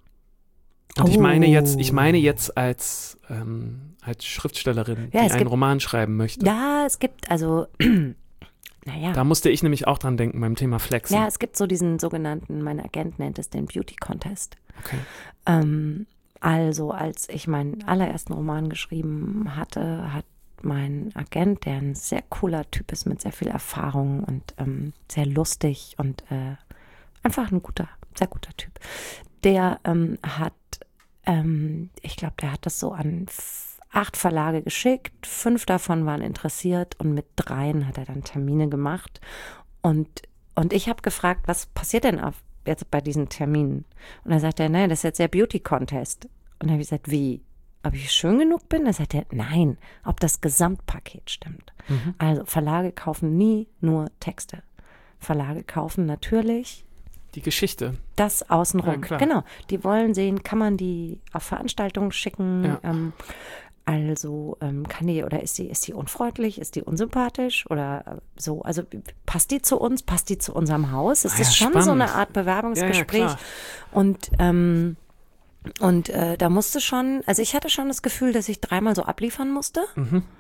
Und Oh. ich meine jetzt, ich meine jetzt als, ähm, als Schriftstellerin, Ja, die es einen gibt- Roman schreiben möchte. Ja, es gibt also, naja. Da musste ich nämlich auch dran denken beim Thema Flexen. Ja, es gibt so diesen sogenannten, mein Agent nennt es den Beauty Contest. Okay. Ähm, also, als ich meinen allerersten Roman geschrieben hatte, hat mein Agent, der ein sehr cooler Typ ist mit sehr viel Erfahrung und ähm, sehr lustig und äh, einfach ein guter, sehr guter Typ, der ähm, hat, ähm, ich glaube, der hat das so an f- acht Verlage geschickt, fünf davon waren interessiert und mit dreien hat er dann Termine gemacht und, und ich habe gefragt, was passiert denn auf jetzt bei diesen Terminen? Und dann sagt er, nein, das ist jetzt der Beauty Contest. Und dann habe ich gesagt, wie? Ob ich schön genug bin? Dann sagt er, nein, ob das Gesamtpaket stimmt. Mhm. Also Verlage kaufen nie nur Texte. Verlage kaufen natürlich Die Geschichte. das außenrum. Ja, klar. Genau, die wollen sehen, kann man die auf Veranstaltungen schicken? Ja. Ähm, also ähm, kann die, oder ist sie, ist sie unfreundlich, ist die unsympathisch oder äh, so? Also passt die zu uns, passt die zu unserem Haus? Es Ah ist ja, schon so eine spannend. Art Bewerbungsgespräch. Ja, ja, klar. und ähm, und äh, da musste schon, also ich hatte schon das Gefühl, dass ich dreimal so abliefern musste. Mhm.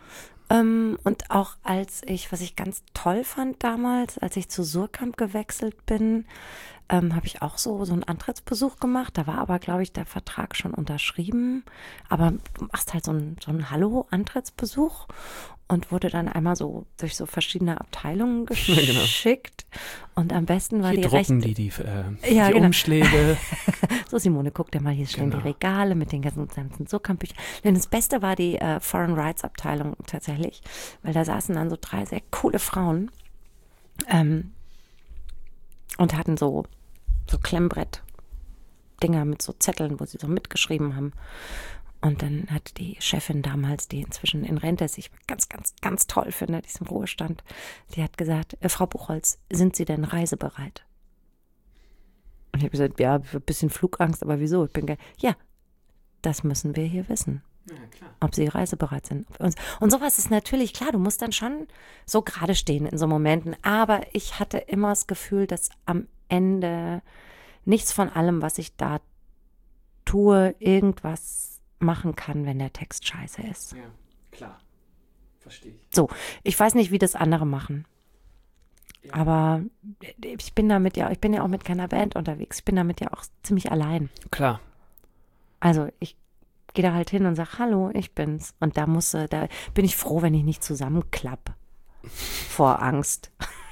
Ähm, und auch als ich, was ich ganz toll fand damals, als ich zu Surkamp gewechselt bin, ähm, habe ich auch so, so einen Antrittsbesuch gemacht. Da war aber, glaube ich, der Vertrag schon unterschrieben. Aber du machst halt so einen, so einen Hallo-Antrittsbesuch und wurde dann einmal so durch so verschiedene Abteilungen geschickt. Ja, genau. Und am besten war hier die drucken rechte... die die, äh, ja, die genau. Umschläge. So, Simone, guck dir mal, hier stehen genau. die Regale mit den ganzen, ganzen Surkamp-Büchern. Denn das Beste war die äh, Foreign Rights Abteilung tatsächlich, weil da saßen dann so drei sehr coole Frauen ähm, und hatten so, so Klemmbrett-Dinger mit so Zetteln, wo sie so mitgeschrieben haben. Und dann hat die Chefin damals, die inzwischen in Rente ist, ich ganz, ganz, ganz toll finde, die ist im Ruhestand, die hat gesagt, äh, Frau Buchholz, sind Sie denn reisebereit? Und ich habe gesagt, ja, ein bisschen Flugangst, aber wieso? Ich bin ge- ja, das müssen wir hier wissen. Ja, klar. Ob Sie reisebereit sind. Und sowas ist natürlich klar, du musst dann schon so gerade stehen in so Momenten. Aber ich hatte immer das Gefühl, dass am Ende nichts von allem, was ich da tue, irgendwas machen kann, wenn der Text scheiße ist. Ja, klar. Verstehe ich. So, ich weiß nicht, wie das andere machen. Ja. Aber ich bin damit ja, ich bin ja auch mit keiner Band unterwegs. Ich bin damit ja auch ziemlich allein. Klar. Also ich gehe da halt hin und sage, hallo, ich bin's. Und da muss, da bin ich froh, wenn ich nicht zusammenklappe. Vor Angst.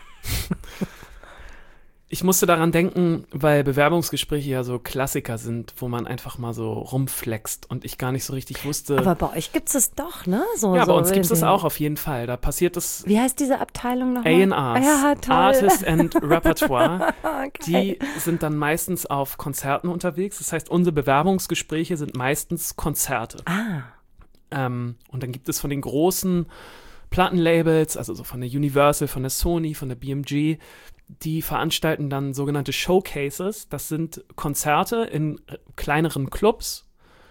Ich musste daran denken, weil Bewerbungsgespräche ja so Klassiker sind, wo man einfach mal so rumflext und ich gar nicht so richtig wusste. Aber bei euch gibt es es doch, ne? So, ja, so bei uns gibt es das auch auf jeden Fall. Da passiert es. Wie heißt diese Abteilung nochmal? A and Rs, ja, toll. Artist and Repertoire. Okay. Die sind dann meistens auf Konzerten unterwegs. Das heißt, unsere Bewerbungsgespräche sind meistens Konzerte. Ah. Ähm, und dann gibt es von den großen Plattenlabels, also so von der Universal, von der Sony, von der B M G, die veranstalten dann sogenannte Showcases. Das sind Konzerte in kleineren Clubs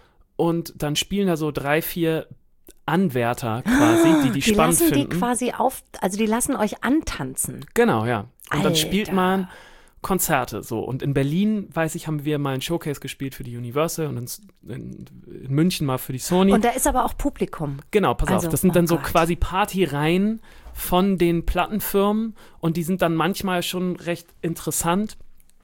und dann spielen da so drei, vier Anwärter quasi, die die, die spannend finden. Die lassen die quasi auf, also die lassen euch antanzen. Genau, ja. Und Alter. Dann spielt man Konzerte so. Und in Berlin, weiß ich, haben wir mal ein Showcase gespielt für die Universal und in, in, in München mal für die Sony. Und da ist aber auch Publikum. Genau, pass also, auf. Das sind oh dann so Gott. quasi Partyreihen von den Plattenfirmen und die sind dann manchmal schon recht interessant,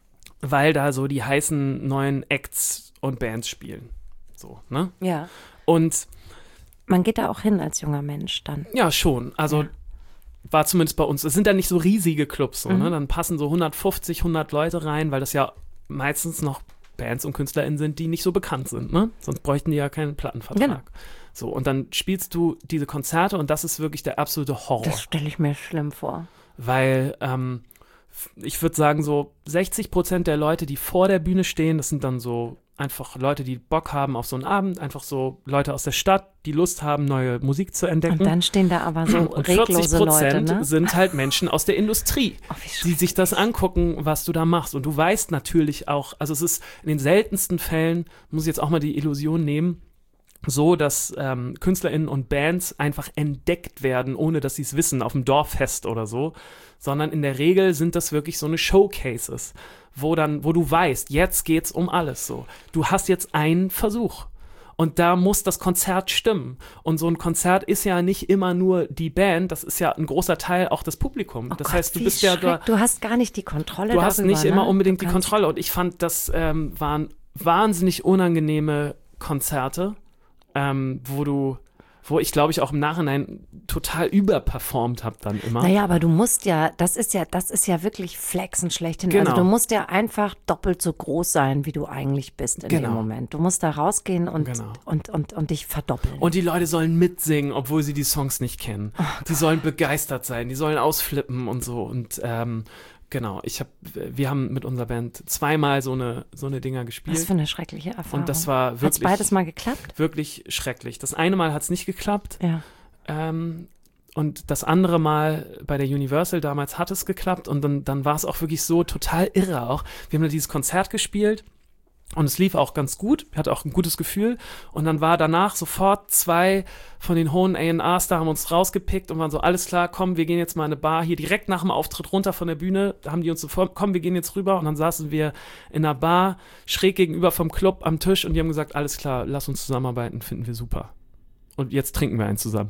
weil da so die heißen neuen Acts und Bands spielen. So, ne? Ja. Und man geht da auch hin als junger Mensch dann. ja, schon. Also ja. War zumindest bei uns. Es sind ja nicht so riesige Clubs, so, Mhm. ne? Dann passen so hundertfünfzig, hundert Leute rein, weil das ja meistens noch Bands und KünstlerInnen sind, die nicht so bekannt sind, ne? Sonst bräuchten die ja keinen Plattenvertrag. Genau. So, und dann spielst du diese Konzerte und das ist wirklich der absolute Horror. Das stelle ich mir schlimm vor. Weil ähm, ich würde sagen, so sechzig Prozent der Leute, die vor der Bühne stehen, das sind dann so einfach Leute, die Bock haben auf so einen Abend, einfach so Leute aus der Stadt, die Lust haben, neue Musik zu entdecken. Und dann stehen da aber so und reglose vierzig Prozent Leute, ne? sind halt Menschen aus der Industrie, Oh, wie die sich das angucken, was du da machst. Und du weißt natürlich auch, also es ist in den seltensten Fällen, muss ich jetzt auch mal die Illusion nehmen, so, dass ähm, KünstlerInnen und Bands einfach entdeckt werden, ohne dass sie es wissen, auf dem Dorffest oder so, sondern in der Regel sind das wirklich so eine Showcases, wo dann, wo du weißt, jetzt geht's um alles so. Du hast jetzt einen Versuch und da muss das Konzert stimmen. Und so ein Konzert ist ja nicht immer nur die Band, das ist ja ein großer Teil auch das Publikum. Oh das Gott, heißt, du wie bist ja da. Du hast gar nicht die Kontrolle Du darüber, hast nicht ne? immer unbedingt Du die kannst- Kontrolle. Und ich fand, das ähm, waren wahnsinnig unangenehme Konzerte, ähm, wo du, wo ich glaube ich auch im Nachhinein total überperformt habe dann immer. Naja, aber du musst ja, das ist ja, das ist ja wirklich Flexen schlechthin. Genau. Also du musst ja einfach doppelt so groß sein, wie du eigentlich bist in Genau. dem Moment. Du musst da rausgehen und, Genau. und, und, und dich verdoppeln. Und die Leute sollen mitsingen, obwohl sie die Songs nicht kennen. Die sollen begeistert sein, die sollen ausflippen und so. Und ähm, genau, ich habe, wir haben mit unserer Band zweimal so eine so eine Dinger gespielt. Was für eine schreckliche Erfahrung. Und das war Hat's wirklich, beides mal geklappt? wirklich schrecklich. Das eine Mal hat es nicht geklappt. Ja. Ähm, und das andere Mal bei der Universal damals hat es geklappt und dann, dann war es auch wirklich so total irre auch. Wir haben da dieses Konzert gespielt und es lief auch ganz gut, wir hatten auch ein gutes Gefühl und dann war danach sofort zwei von den hohen A and Rs da, haben uns rausgepickt und waren so, alles klar, komm, wir gehen jetzt mal in eine Bar, hier direkt nach dem Auftritt runter von der Bühne, da haben die uns sofort, komm, wir gehen jetzt rüber und dann saßen wir in einer Bar, schräg gegenüber vom Club am Tisch und die haben gesagt, alles klar, lass uns zusammenarbeiten, finden wir super. Und jetzt trinken wir einen zusammen.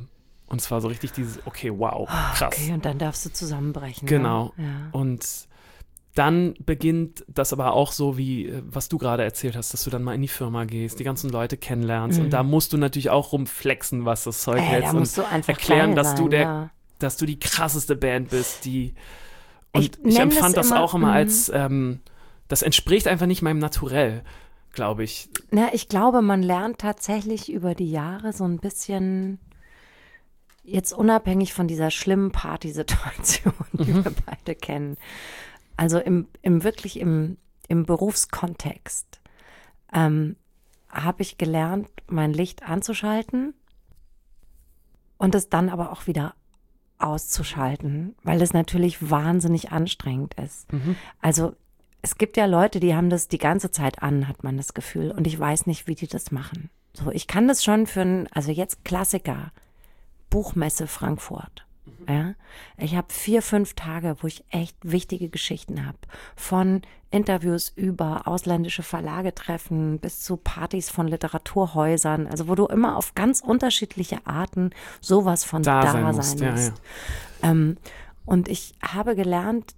Und es war so richtig dieses, okay, wow, krass. Okay, und dann darfst du zusammenbrechen. Genau. Ne? Ja. Und dann beginnt das aber auch so, wie was du gerade erzählt hast, dass du dann mal in die Firma gehst, die ganzen Leute kennenlernst. Mhm. Und da musst du natürlich auch rumflexen, was das Zeug Ey, hältst. da musst du einfach erklären, geil dass sein, du der, ja. dass du die krasseste Band bist, die. Und Ich ich, nenn empfand das das, immer, auch immer mhm. als, ähm, das entspricht einfach nicht meinem Naturell, glaube ich. Na, ich glaube, man lernt tatsächlich über die Jahre so ein bisschen, jetzt unabhängig von dieser schlimmen Partysituation, die Mhm. wir beide kennen, also im, im wirklich im, im Berufskontext, ähm, habe ich gelernt, mein Licht anzuschalten und es dann aber auch wieder auszuschalten, weil es natürlich wahnsinnig anstrengend ist. Mhm. Also es gibt ja Leute, die haben das die ganze Zeit an, hat man das Gefühl. Und ich weiß nicht, wie die das machen. So, ich kann das schon für ein, also jetzt Klassiker, Buchmesse Frankfurt. Ja, ich habe vier, fünf Tage, wo ich echt wichtige Geschichten habe. Von Interviews über ausländische Verlage treffen bis zu Partys von Literaturhäusern. Also wo du immer auf ganz unterschiedliche Arten sowas von Da da sein sein musst, musst. ja, ja. Ähm, und ich habe gelernt,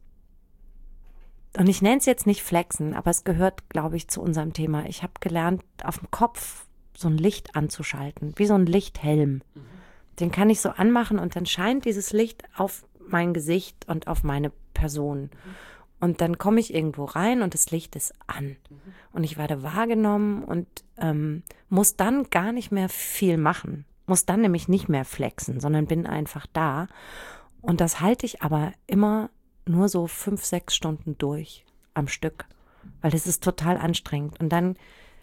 und ich nenne es jetzt nicht flexen, aber es gehört, glaube ich, zu unserem Thema. Ich habe gelernt, auf dem Kopf so ein Licht anzuschalten, wie so ein Lichthelm. Mhm. Den kann ich so anmachen und dann scheint dieses Licht auf mein Gesicht und auf meine Person. Mhm. Und dann komme ich irgendwo rein und das Licht ist an. Mhm. Und ich werde wahrgenommen und ähm, muss dann gar nicht mehr viel machen. Muss dann nämlich nicht mehr flexen, sondern bin einfach da. Und das halte ich aber immer nur so fünf, sechs Stunden durch am Stück, weil das ist total anstrengend. Und dann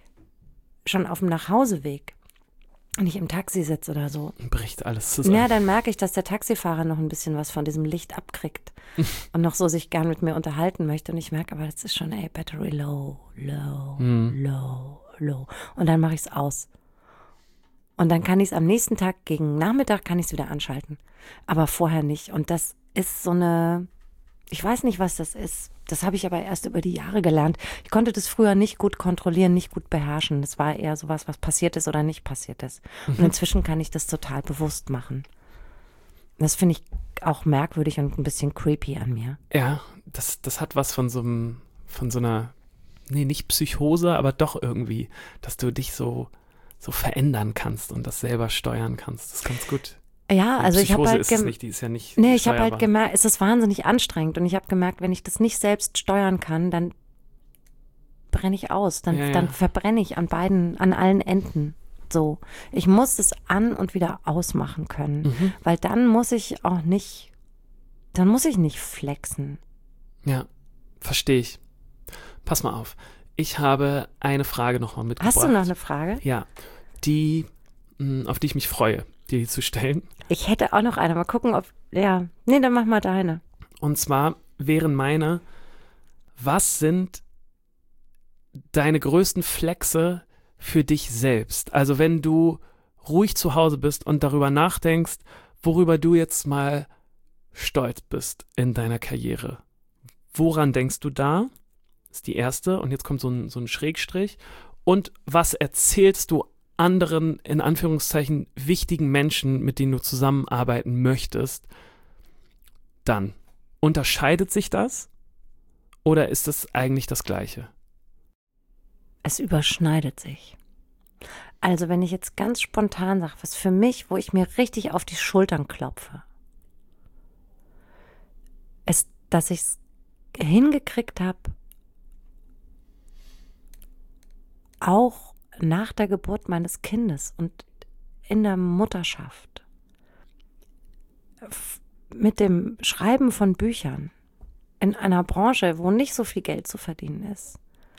schon auf dem Nachhauseweg, wenn ich im Taxi sitze oder so, Bricht alles zusammen. ja, dann merke ich, dass der Taxifahrer noch ein bisschen was von diesem Licht abkriegt und noch so sich gern mit mir unterhalten möchte. Und ich merke, aber das ist schon, ey, Battery low, low, Hm. low, low. Und dann mache ich es aus. Und dann kann ich es am nächsten Tag, gegen Nachmittag, kann ich es wieder anschalten. Aber vorher nicht. Und das ist so eine, ich weiß nicht, was das ist. Das habe ich aber erst über die Jahre gelernt. Ich konnte das früher nicht gut kontrollieren, nicht gut beherrschen. Das war eher sowas, was passiert ist oder nicht passiert ist. Mhm. Und inzwischen kann ich das total bewusst machen. Das finde ich auch merkwürdig und ein bisschen creepy an mir. Ja, das, das hat was von so einem, von so einer, nee, nicht Psychose, aber doch irgendwie, dass du dich so, so verändern kannst und das selber steuern kannst. Das ist ganz gut. Ja, also ich habe halt ist es nicht, die ist ja nicht nee, ich habe halt steuerbar. gemerkt, es ist wahnsinnig anstrengend und ich habe gemerkt, wenn ich das nicht selbst steuern kann, dann brenne ich aus, dann, Ja, ja. dann verbrenne ich an beiden, an allen Enden. So, ich muss es an und wieder ausmachen können, Mhm. weil dann muss ich auch nicht, dann muss ich nicht flexen. Ja, verstehe ich. Pass mal auf. Ich habe eine Frage nochmal mitgebracht. Hast du noch eine Frage? Ja, die, mh, auf die ich mich freue, dir die zu stellen. Ich hätte auch noch eine. Mal gucken, ob, ja, nee, dann mach mal deine. Und zwar wären meine, was sind deine größten Flexe für dich selbst? Also wenn du ruhig zu Hause bist und darüber nachdenkst, worüber du jetzt mal stolz bist in deiner Karriere. Woran denkst du da? Das ist die erste. Und jetzt kommt so ein, so ein Schrägstrich. Und was erzählst du anderen, in Anführungszeichen, wichtigen Menschen, mit denen du zusammenarbeiten möchtest, dann? Unterscheidet sich das? Oder ist es eigentlich das Gleiche? Es überschneidet sich. Also wenn ich jetzt ganz spontan sage, was für mich, wo ich mir richtig auf die Schultern klopfe, ist, dass ich es hingekriegt habe, auch nach der Geburt meines Kindes und in der Mutterschaft f- mit dem Schreiben von Büchern in einer Branche, wo nicht so viel Geld zu verdienen ist,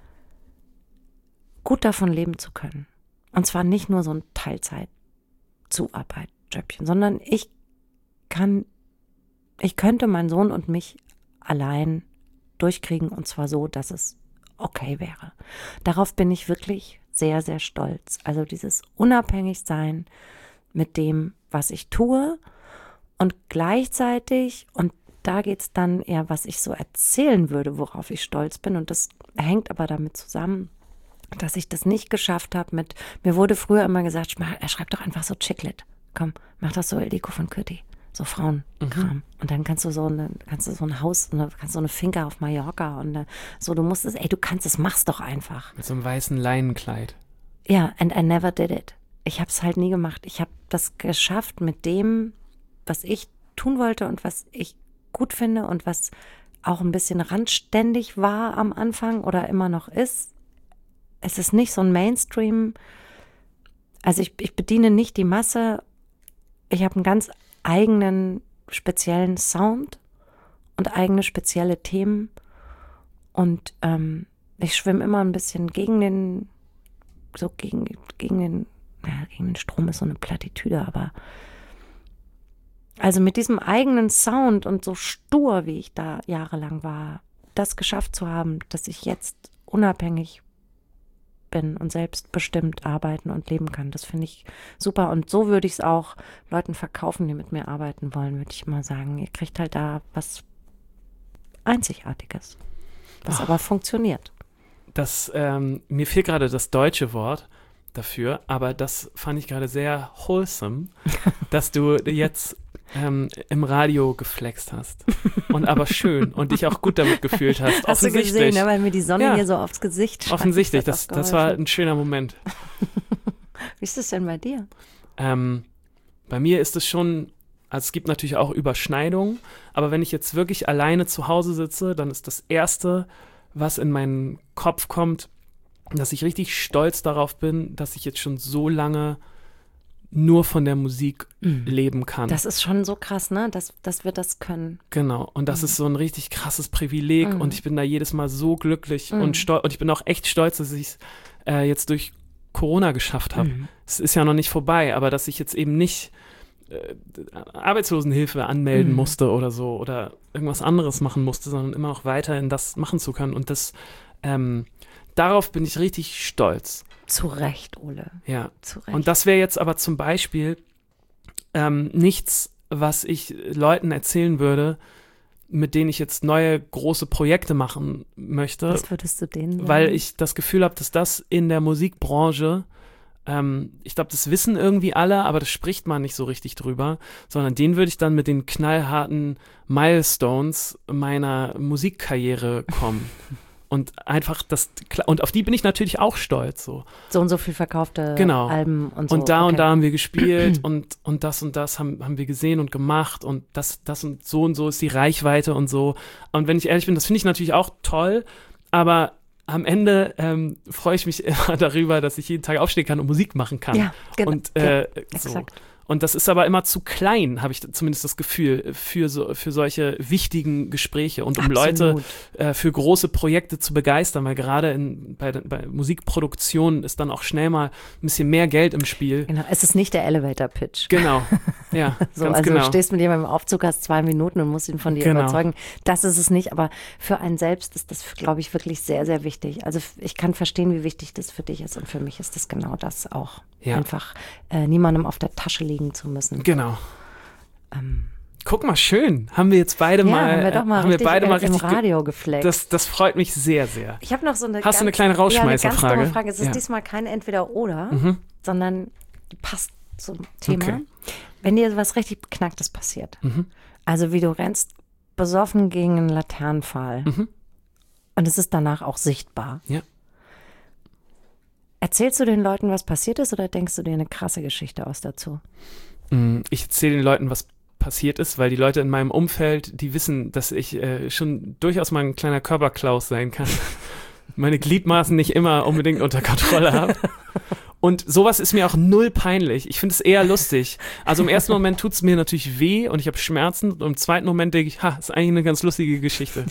gut davon leben zu können. Und zwar nicht nur so ein Teilzeit-Zuarbeit-Jobchen, sondern ich kann, ich könnte meinen Sohn und mich allein durchkriegen und zwar so, dass es okay wäre. Darauf bin ich wirklich sehr, sehr stolz. Also dieses Unabhängigsein mit dem, was ich tue und gleichzeitig, und da geht es dann eher, was ich so erzählen würde, worauf ich stolz bin, und das hängt aber damit zusammen, dass ich das nicht geschafft habe mit, mir wurde früher immer gesagt, er schreibt doch einfach so Chicklit. komm, mach das so Ildiko von Kürti. So Frauenkram. Mhm. Und dann kannst du so eine, kannst du so ein Haus, eine, kannst so eine Finca auf Mallorca und eine, so, du musst es, ey, du kannst es, mach's doch einfach. Mit so einem weißen Leinenkleid. Ja, and I never did it. Ich habe es halt nie gemacht. Ich habe das geschafft mit dem, was ich tun wollte und was ich gut finde und was auch ein bisschen randständig war am Anfang oder immer noch ist. Es ist nicht so ein Mainstream, also ich, ich bediene nicht die Masse. Ich habe einen ganz eigenen speziellen Sound und eigene spezielle Themen und ähm, ich schwimme immer ein bisschen gegen den, so gegen, gegen den, ja, gegen den Strom ist so eine Plattitüde, aber also mit diesem eigenen Sound und so stur, wie ich da jahrelang war, das geschafft zu haben, dass ich jetzt unabhängig bin und selbstbestimmt arbeiten und leben kann. Das finde ich super. Und so würde ich es auch Leuten verkaufen, die mit mir arbeiten wollen, würde ich immer sagen. Ihr kriegt halt da was Einzigartiges, was Ach, aber funktioniert. Das, ähm, mir fehlt gerade das deutsche Wort dafür, aber das fand ich gerade sehr wholesome, dass du jetzt ähm, im Radio geflext hast. Und aber schön und dich auch gut damit gefühlt hast. Hast du gesehen, ne? Weil mir die Sonne ja. hier so aufs Gesicht scheint. Offensichtlich, das, das war ein schöner Moment. Wie ist das denn bei dir? Ähm, bei mir ist es schon, also es gibt natürlich auch Überschneidungen, aber wenn ich jetzt wirklich alleine zu Hause sitze, dann ist das Erste, was in meinen Kopf kommt, dass ich richtig stolz darauf bin, dass ich jetzt schon so lange nur von der Musik mhm. leben kann. Das ist schon so krass, ne? Dass, dass wir das können. Genau. Und das mhm. ist so ein richtig krasses Privileg mhm. und ich bin da jedes Mal so glücklich mhm. und stolz. Und ich bin auch echt stolz, dass ich es äh, jetzt durch Corona geschafft habe. Mhm. Es ist ja noch nicht vorbei, aber dass ich jetzt eben nicht äh, Arbeitslosenhilfe anmelden mhm. musste oder so oder irgendwas anderes machen musste, sondern immer noch weiterhin das machen zu können. Und das, ähm, darauf bin ich richtig stolz. Zu Recht, Ole. Ja. Zu Recht. Und das wäre jetzt aber zum Beispiel ähm, nichts, was ich Leuten erzählen würde, mit denen ich jetzt neue große Projekte machen möchte. Was würdest du denen sagen? Weil ich das Gefühl habe, dass das in der Musikbranche, ähm, ich glaube, das wissen irgendwie alle, aber das spricht man nicht so richtig drüber, sondern denen würde ich dann mit den knallharten Milestones meiner Musikkarriere kommen. Und einfach das, und auf die bin ich natürlich auch stolz. So, so und so viel verkaufte genau. Alben und so. Und da okay. und da haben wir gespielt und, und das und das haben, haben wir gesehen und gemacht und das, das und so und so ist die Reichweite und so. Und wenn ich ehrlich bin, das finde ich natürlich auch toll, aber am Ende ähm, freue ich mich immer darüber, dass ich jeden Tag aufstehen kann und Musik machen kann. Ja, genau. Und, äh, ja, so. exakt. Und das ist aber immer zu klein, habe ich zumindest das Gefühl, für, so, für solche wichtigen Gespräche und um Absolut. Leute äh, für große Projekte zu begeistern, weil gerade in, bei, bei Musikproduktion ist dann auch schnell mal ein bisschen mehr Geld im Spiel. Genau, es ist nicht der Elevator-Pitch. Genau, ja, so, ganz also genau. du stehst mit jemandem im Aufzug, hast zwei Minuten und musst ihn von dir genau. überzeugen. Das ist es nicht, aber für einen selbst ist das, glaube ich, wirklich sehr, sehr wichtig. Also ich kann verstehen, wie wichtig das für dich ist und für mich ist das genau das auch. Ja. Einfach äh, niemandem auf der Tasche liegen zu müssen. Genau. Ähm, Guck mal, schön. Haben wir jetzt beide ja, mal, haben wir doch mal haben richtig, wir beide mal äh, im richtig Radio gefleckt. Das, das freut mich sehr, sehr. Ich habe noch so eine Hast ganz, du eine kleine Rausschmeißerfrage? Ja, eine ganz dumme Frage. Es ist ja. diesmal kein Entweder-Oder, mhm. sondern die passt zum Thema. Okay. Wenn dir was richtig Beknacktes passiert, mhm. also wie du rennst besoffen gegen einen Laternenpfahl mhm. und es ist danach auch sichtbar. Ja. Erzählst du den Leuten, was passiert ist, oder denkst du dir eine krasse Geschichte aus dazu? Ich erzähle den Leuten, was passiert ist, weil die Leute in meinem Umfeld, die wissen, dass ich äh, schon durchaus mal ein kleiner Körperklaus sein kann. Meine Gliedmaßen nicht immer unbedingt unter Kontrolle habe. Und sowas ist mir auch null peinlich. Ich finde es eher lustig. Also im ersten Moment tut es mir natürlich weh und ich habe Schmerzen. Und im zweiten Moment denke ich, ha, ist eigentlich eine ganz lustige Geschichte.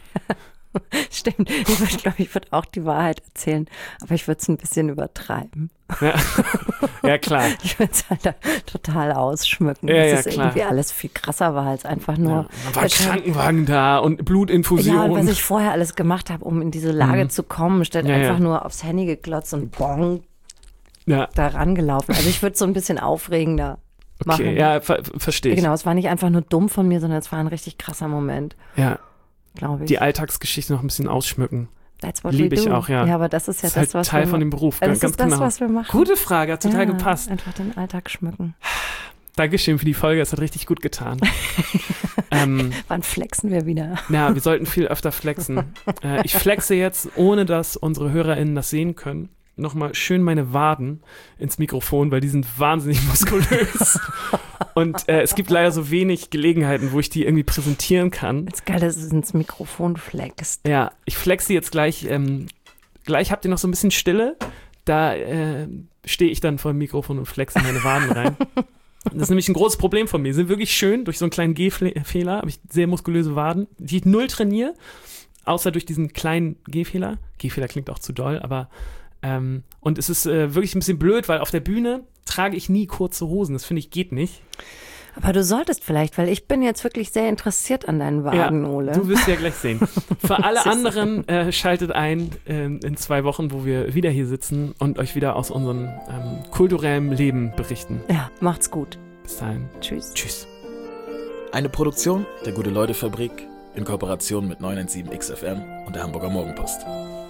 Stimmt. Ich würde, glaube ich, würde auch die Wahrheit erzählen, aber ich würde es ein bisschen übertreiben. Ja, ja klar. Ich würde es halt total ausschmücken. Ja, dass ja, es klar. irgendwie alles viel krasser war als einfach nur. Ja, da war ein Krankenwagen da und Blutinfusion. Ja, und was ich vorher alles gemacht habe, um in diese Lage mhm. zu kommen, statt ja, einfach ja. nur aufs Handy geklotzt und bong ja. da rangelaufen. Also ich würde es so ein bisschen aufregender machen. Okay, ja, ver verstehe ich. Genau, es war nicht einfach nur dumm von mir, sondern es war ein richtig krasser Moment. Ja. Glaube ich. Die Alltagsgeschichte noch ein bisschen ausschmücken. That's what Liebe we ich do. auch, ja. Ja, aber das ist ja das das, ist halt was Teil wir von dem Beruf, also ganz, das ist das, genau. was wir machen. Gute Frage, hat total ja, gepasst. Einfach den Alltag schmücken. Dankeschön für die Folge, es hat richtig gut getan. ähm, Wann flexen wir wieder? Ja, wir sollten viel öfter flexen. Äh, ich flexe jetzt, ohne dass unsere HörerInnen das sehen können, nochmal schön meine Waden ins Mikrofon, weil die sind wahnsinnig muskulös. Und äh, es gibt leider so wenig Gelegenheiten, wo ich die irgendwie präsentieren kann. Es ist geil, dass es ins Mikrofon flext. Ja, ich flexe jetzt gleich. Ähm, gleich habt ihr noch so ein bisschen Stille. Da äh, stehe ich dann vor dem Mikrofon und flexe meine Waden rein. Das ist nämlich ein großes Problem von mir. Sie sind wirklich schön. Durch so einen kleinen Gehfehler habe ich sehr muskulöse Waden, die ich null trainiere. Außer durch diesen kleinen Gehfehler. Gehfehler klingt auch zu doll, aber Ähm, und es ist äh, wirklich ein bisschen blöd, weil auf der Bühne trage ich nie kurze Hosen. Das finde ich geht nicht. Aber du solltest vielleicht, weil ich bin jetzt wirklich sehr interessiert an deinen Waden, ja, Ole. Du wirst ja gleich sehen. Für alle anderen äh, schaltet ein äh, in zwei Wochen, wo wir wieder hier sitzen und euch wieder aus unserem ähm, kulturellen Leben berichten. Ja, macht's gut. Bis dahin. Tschüss. Tschüss. Eine Produktion der Gute-Leute-Fabrik in Kooperation mit neun eins sieben X F M und der Hamburger Morgenpost.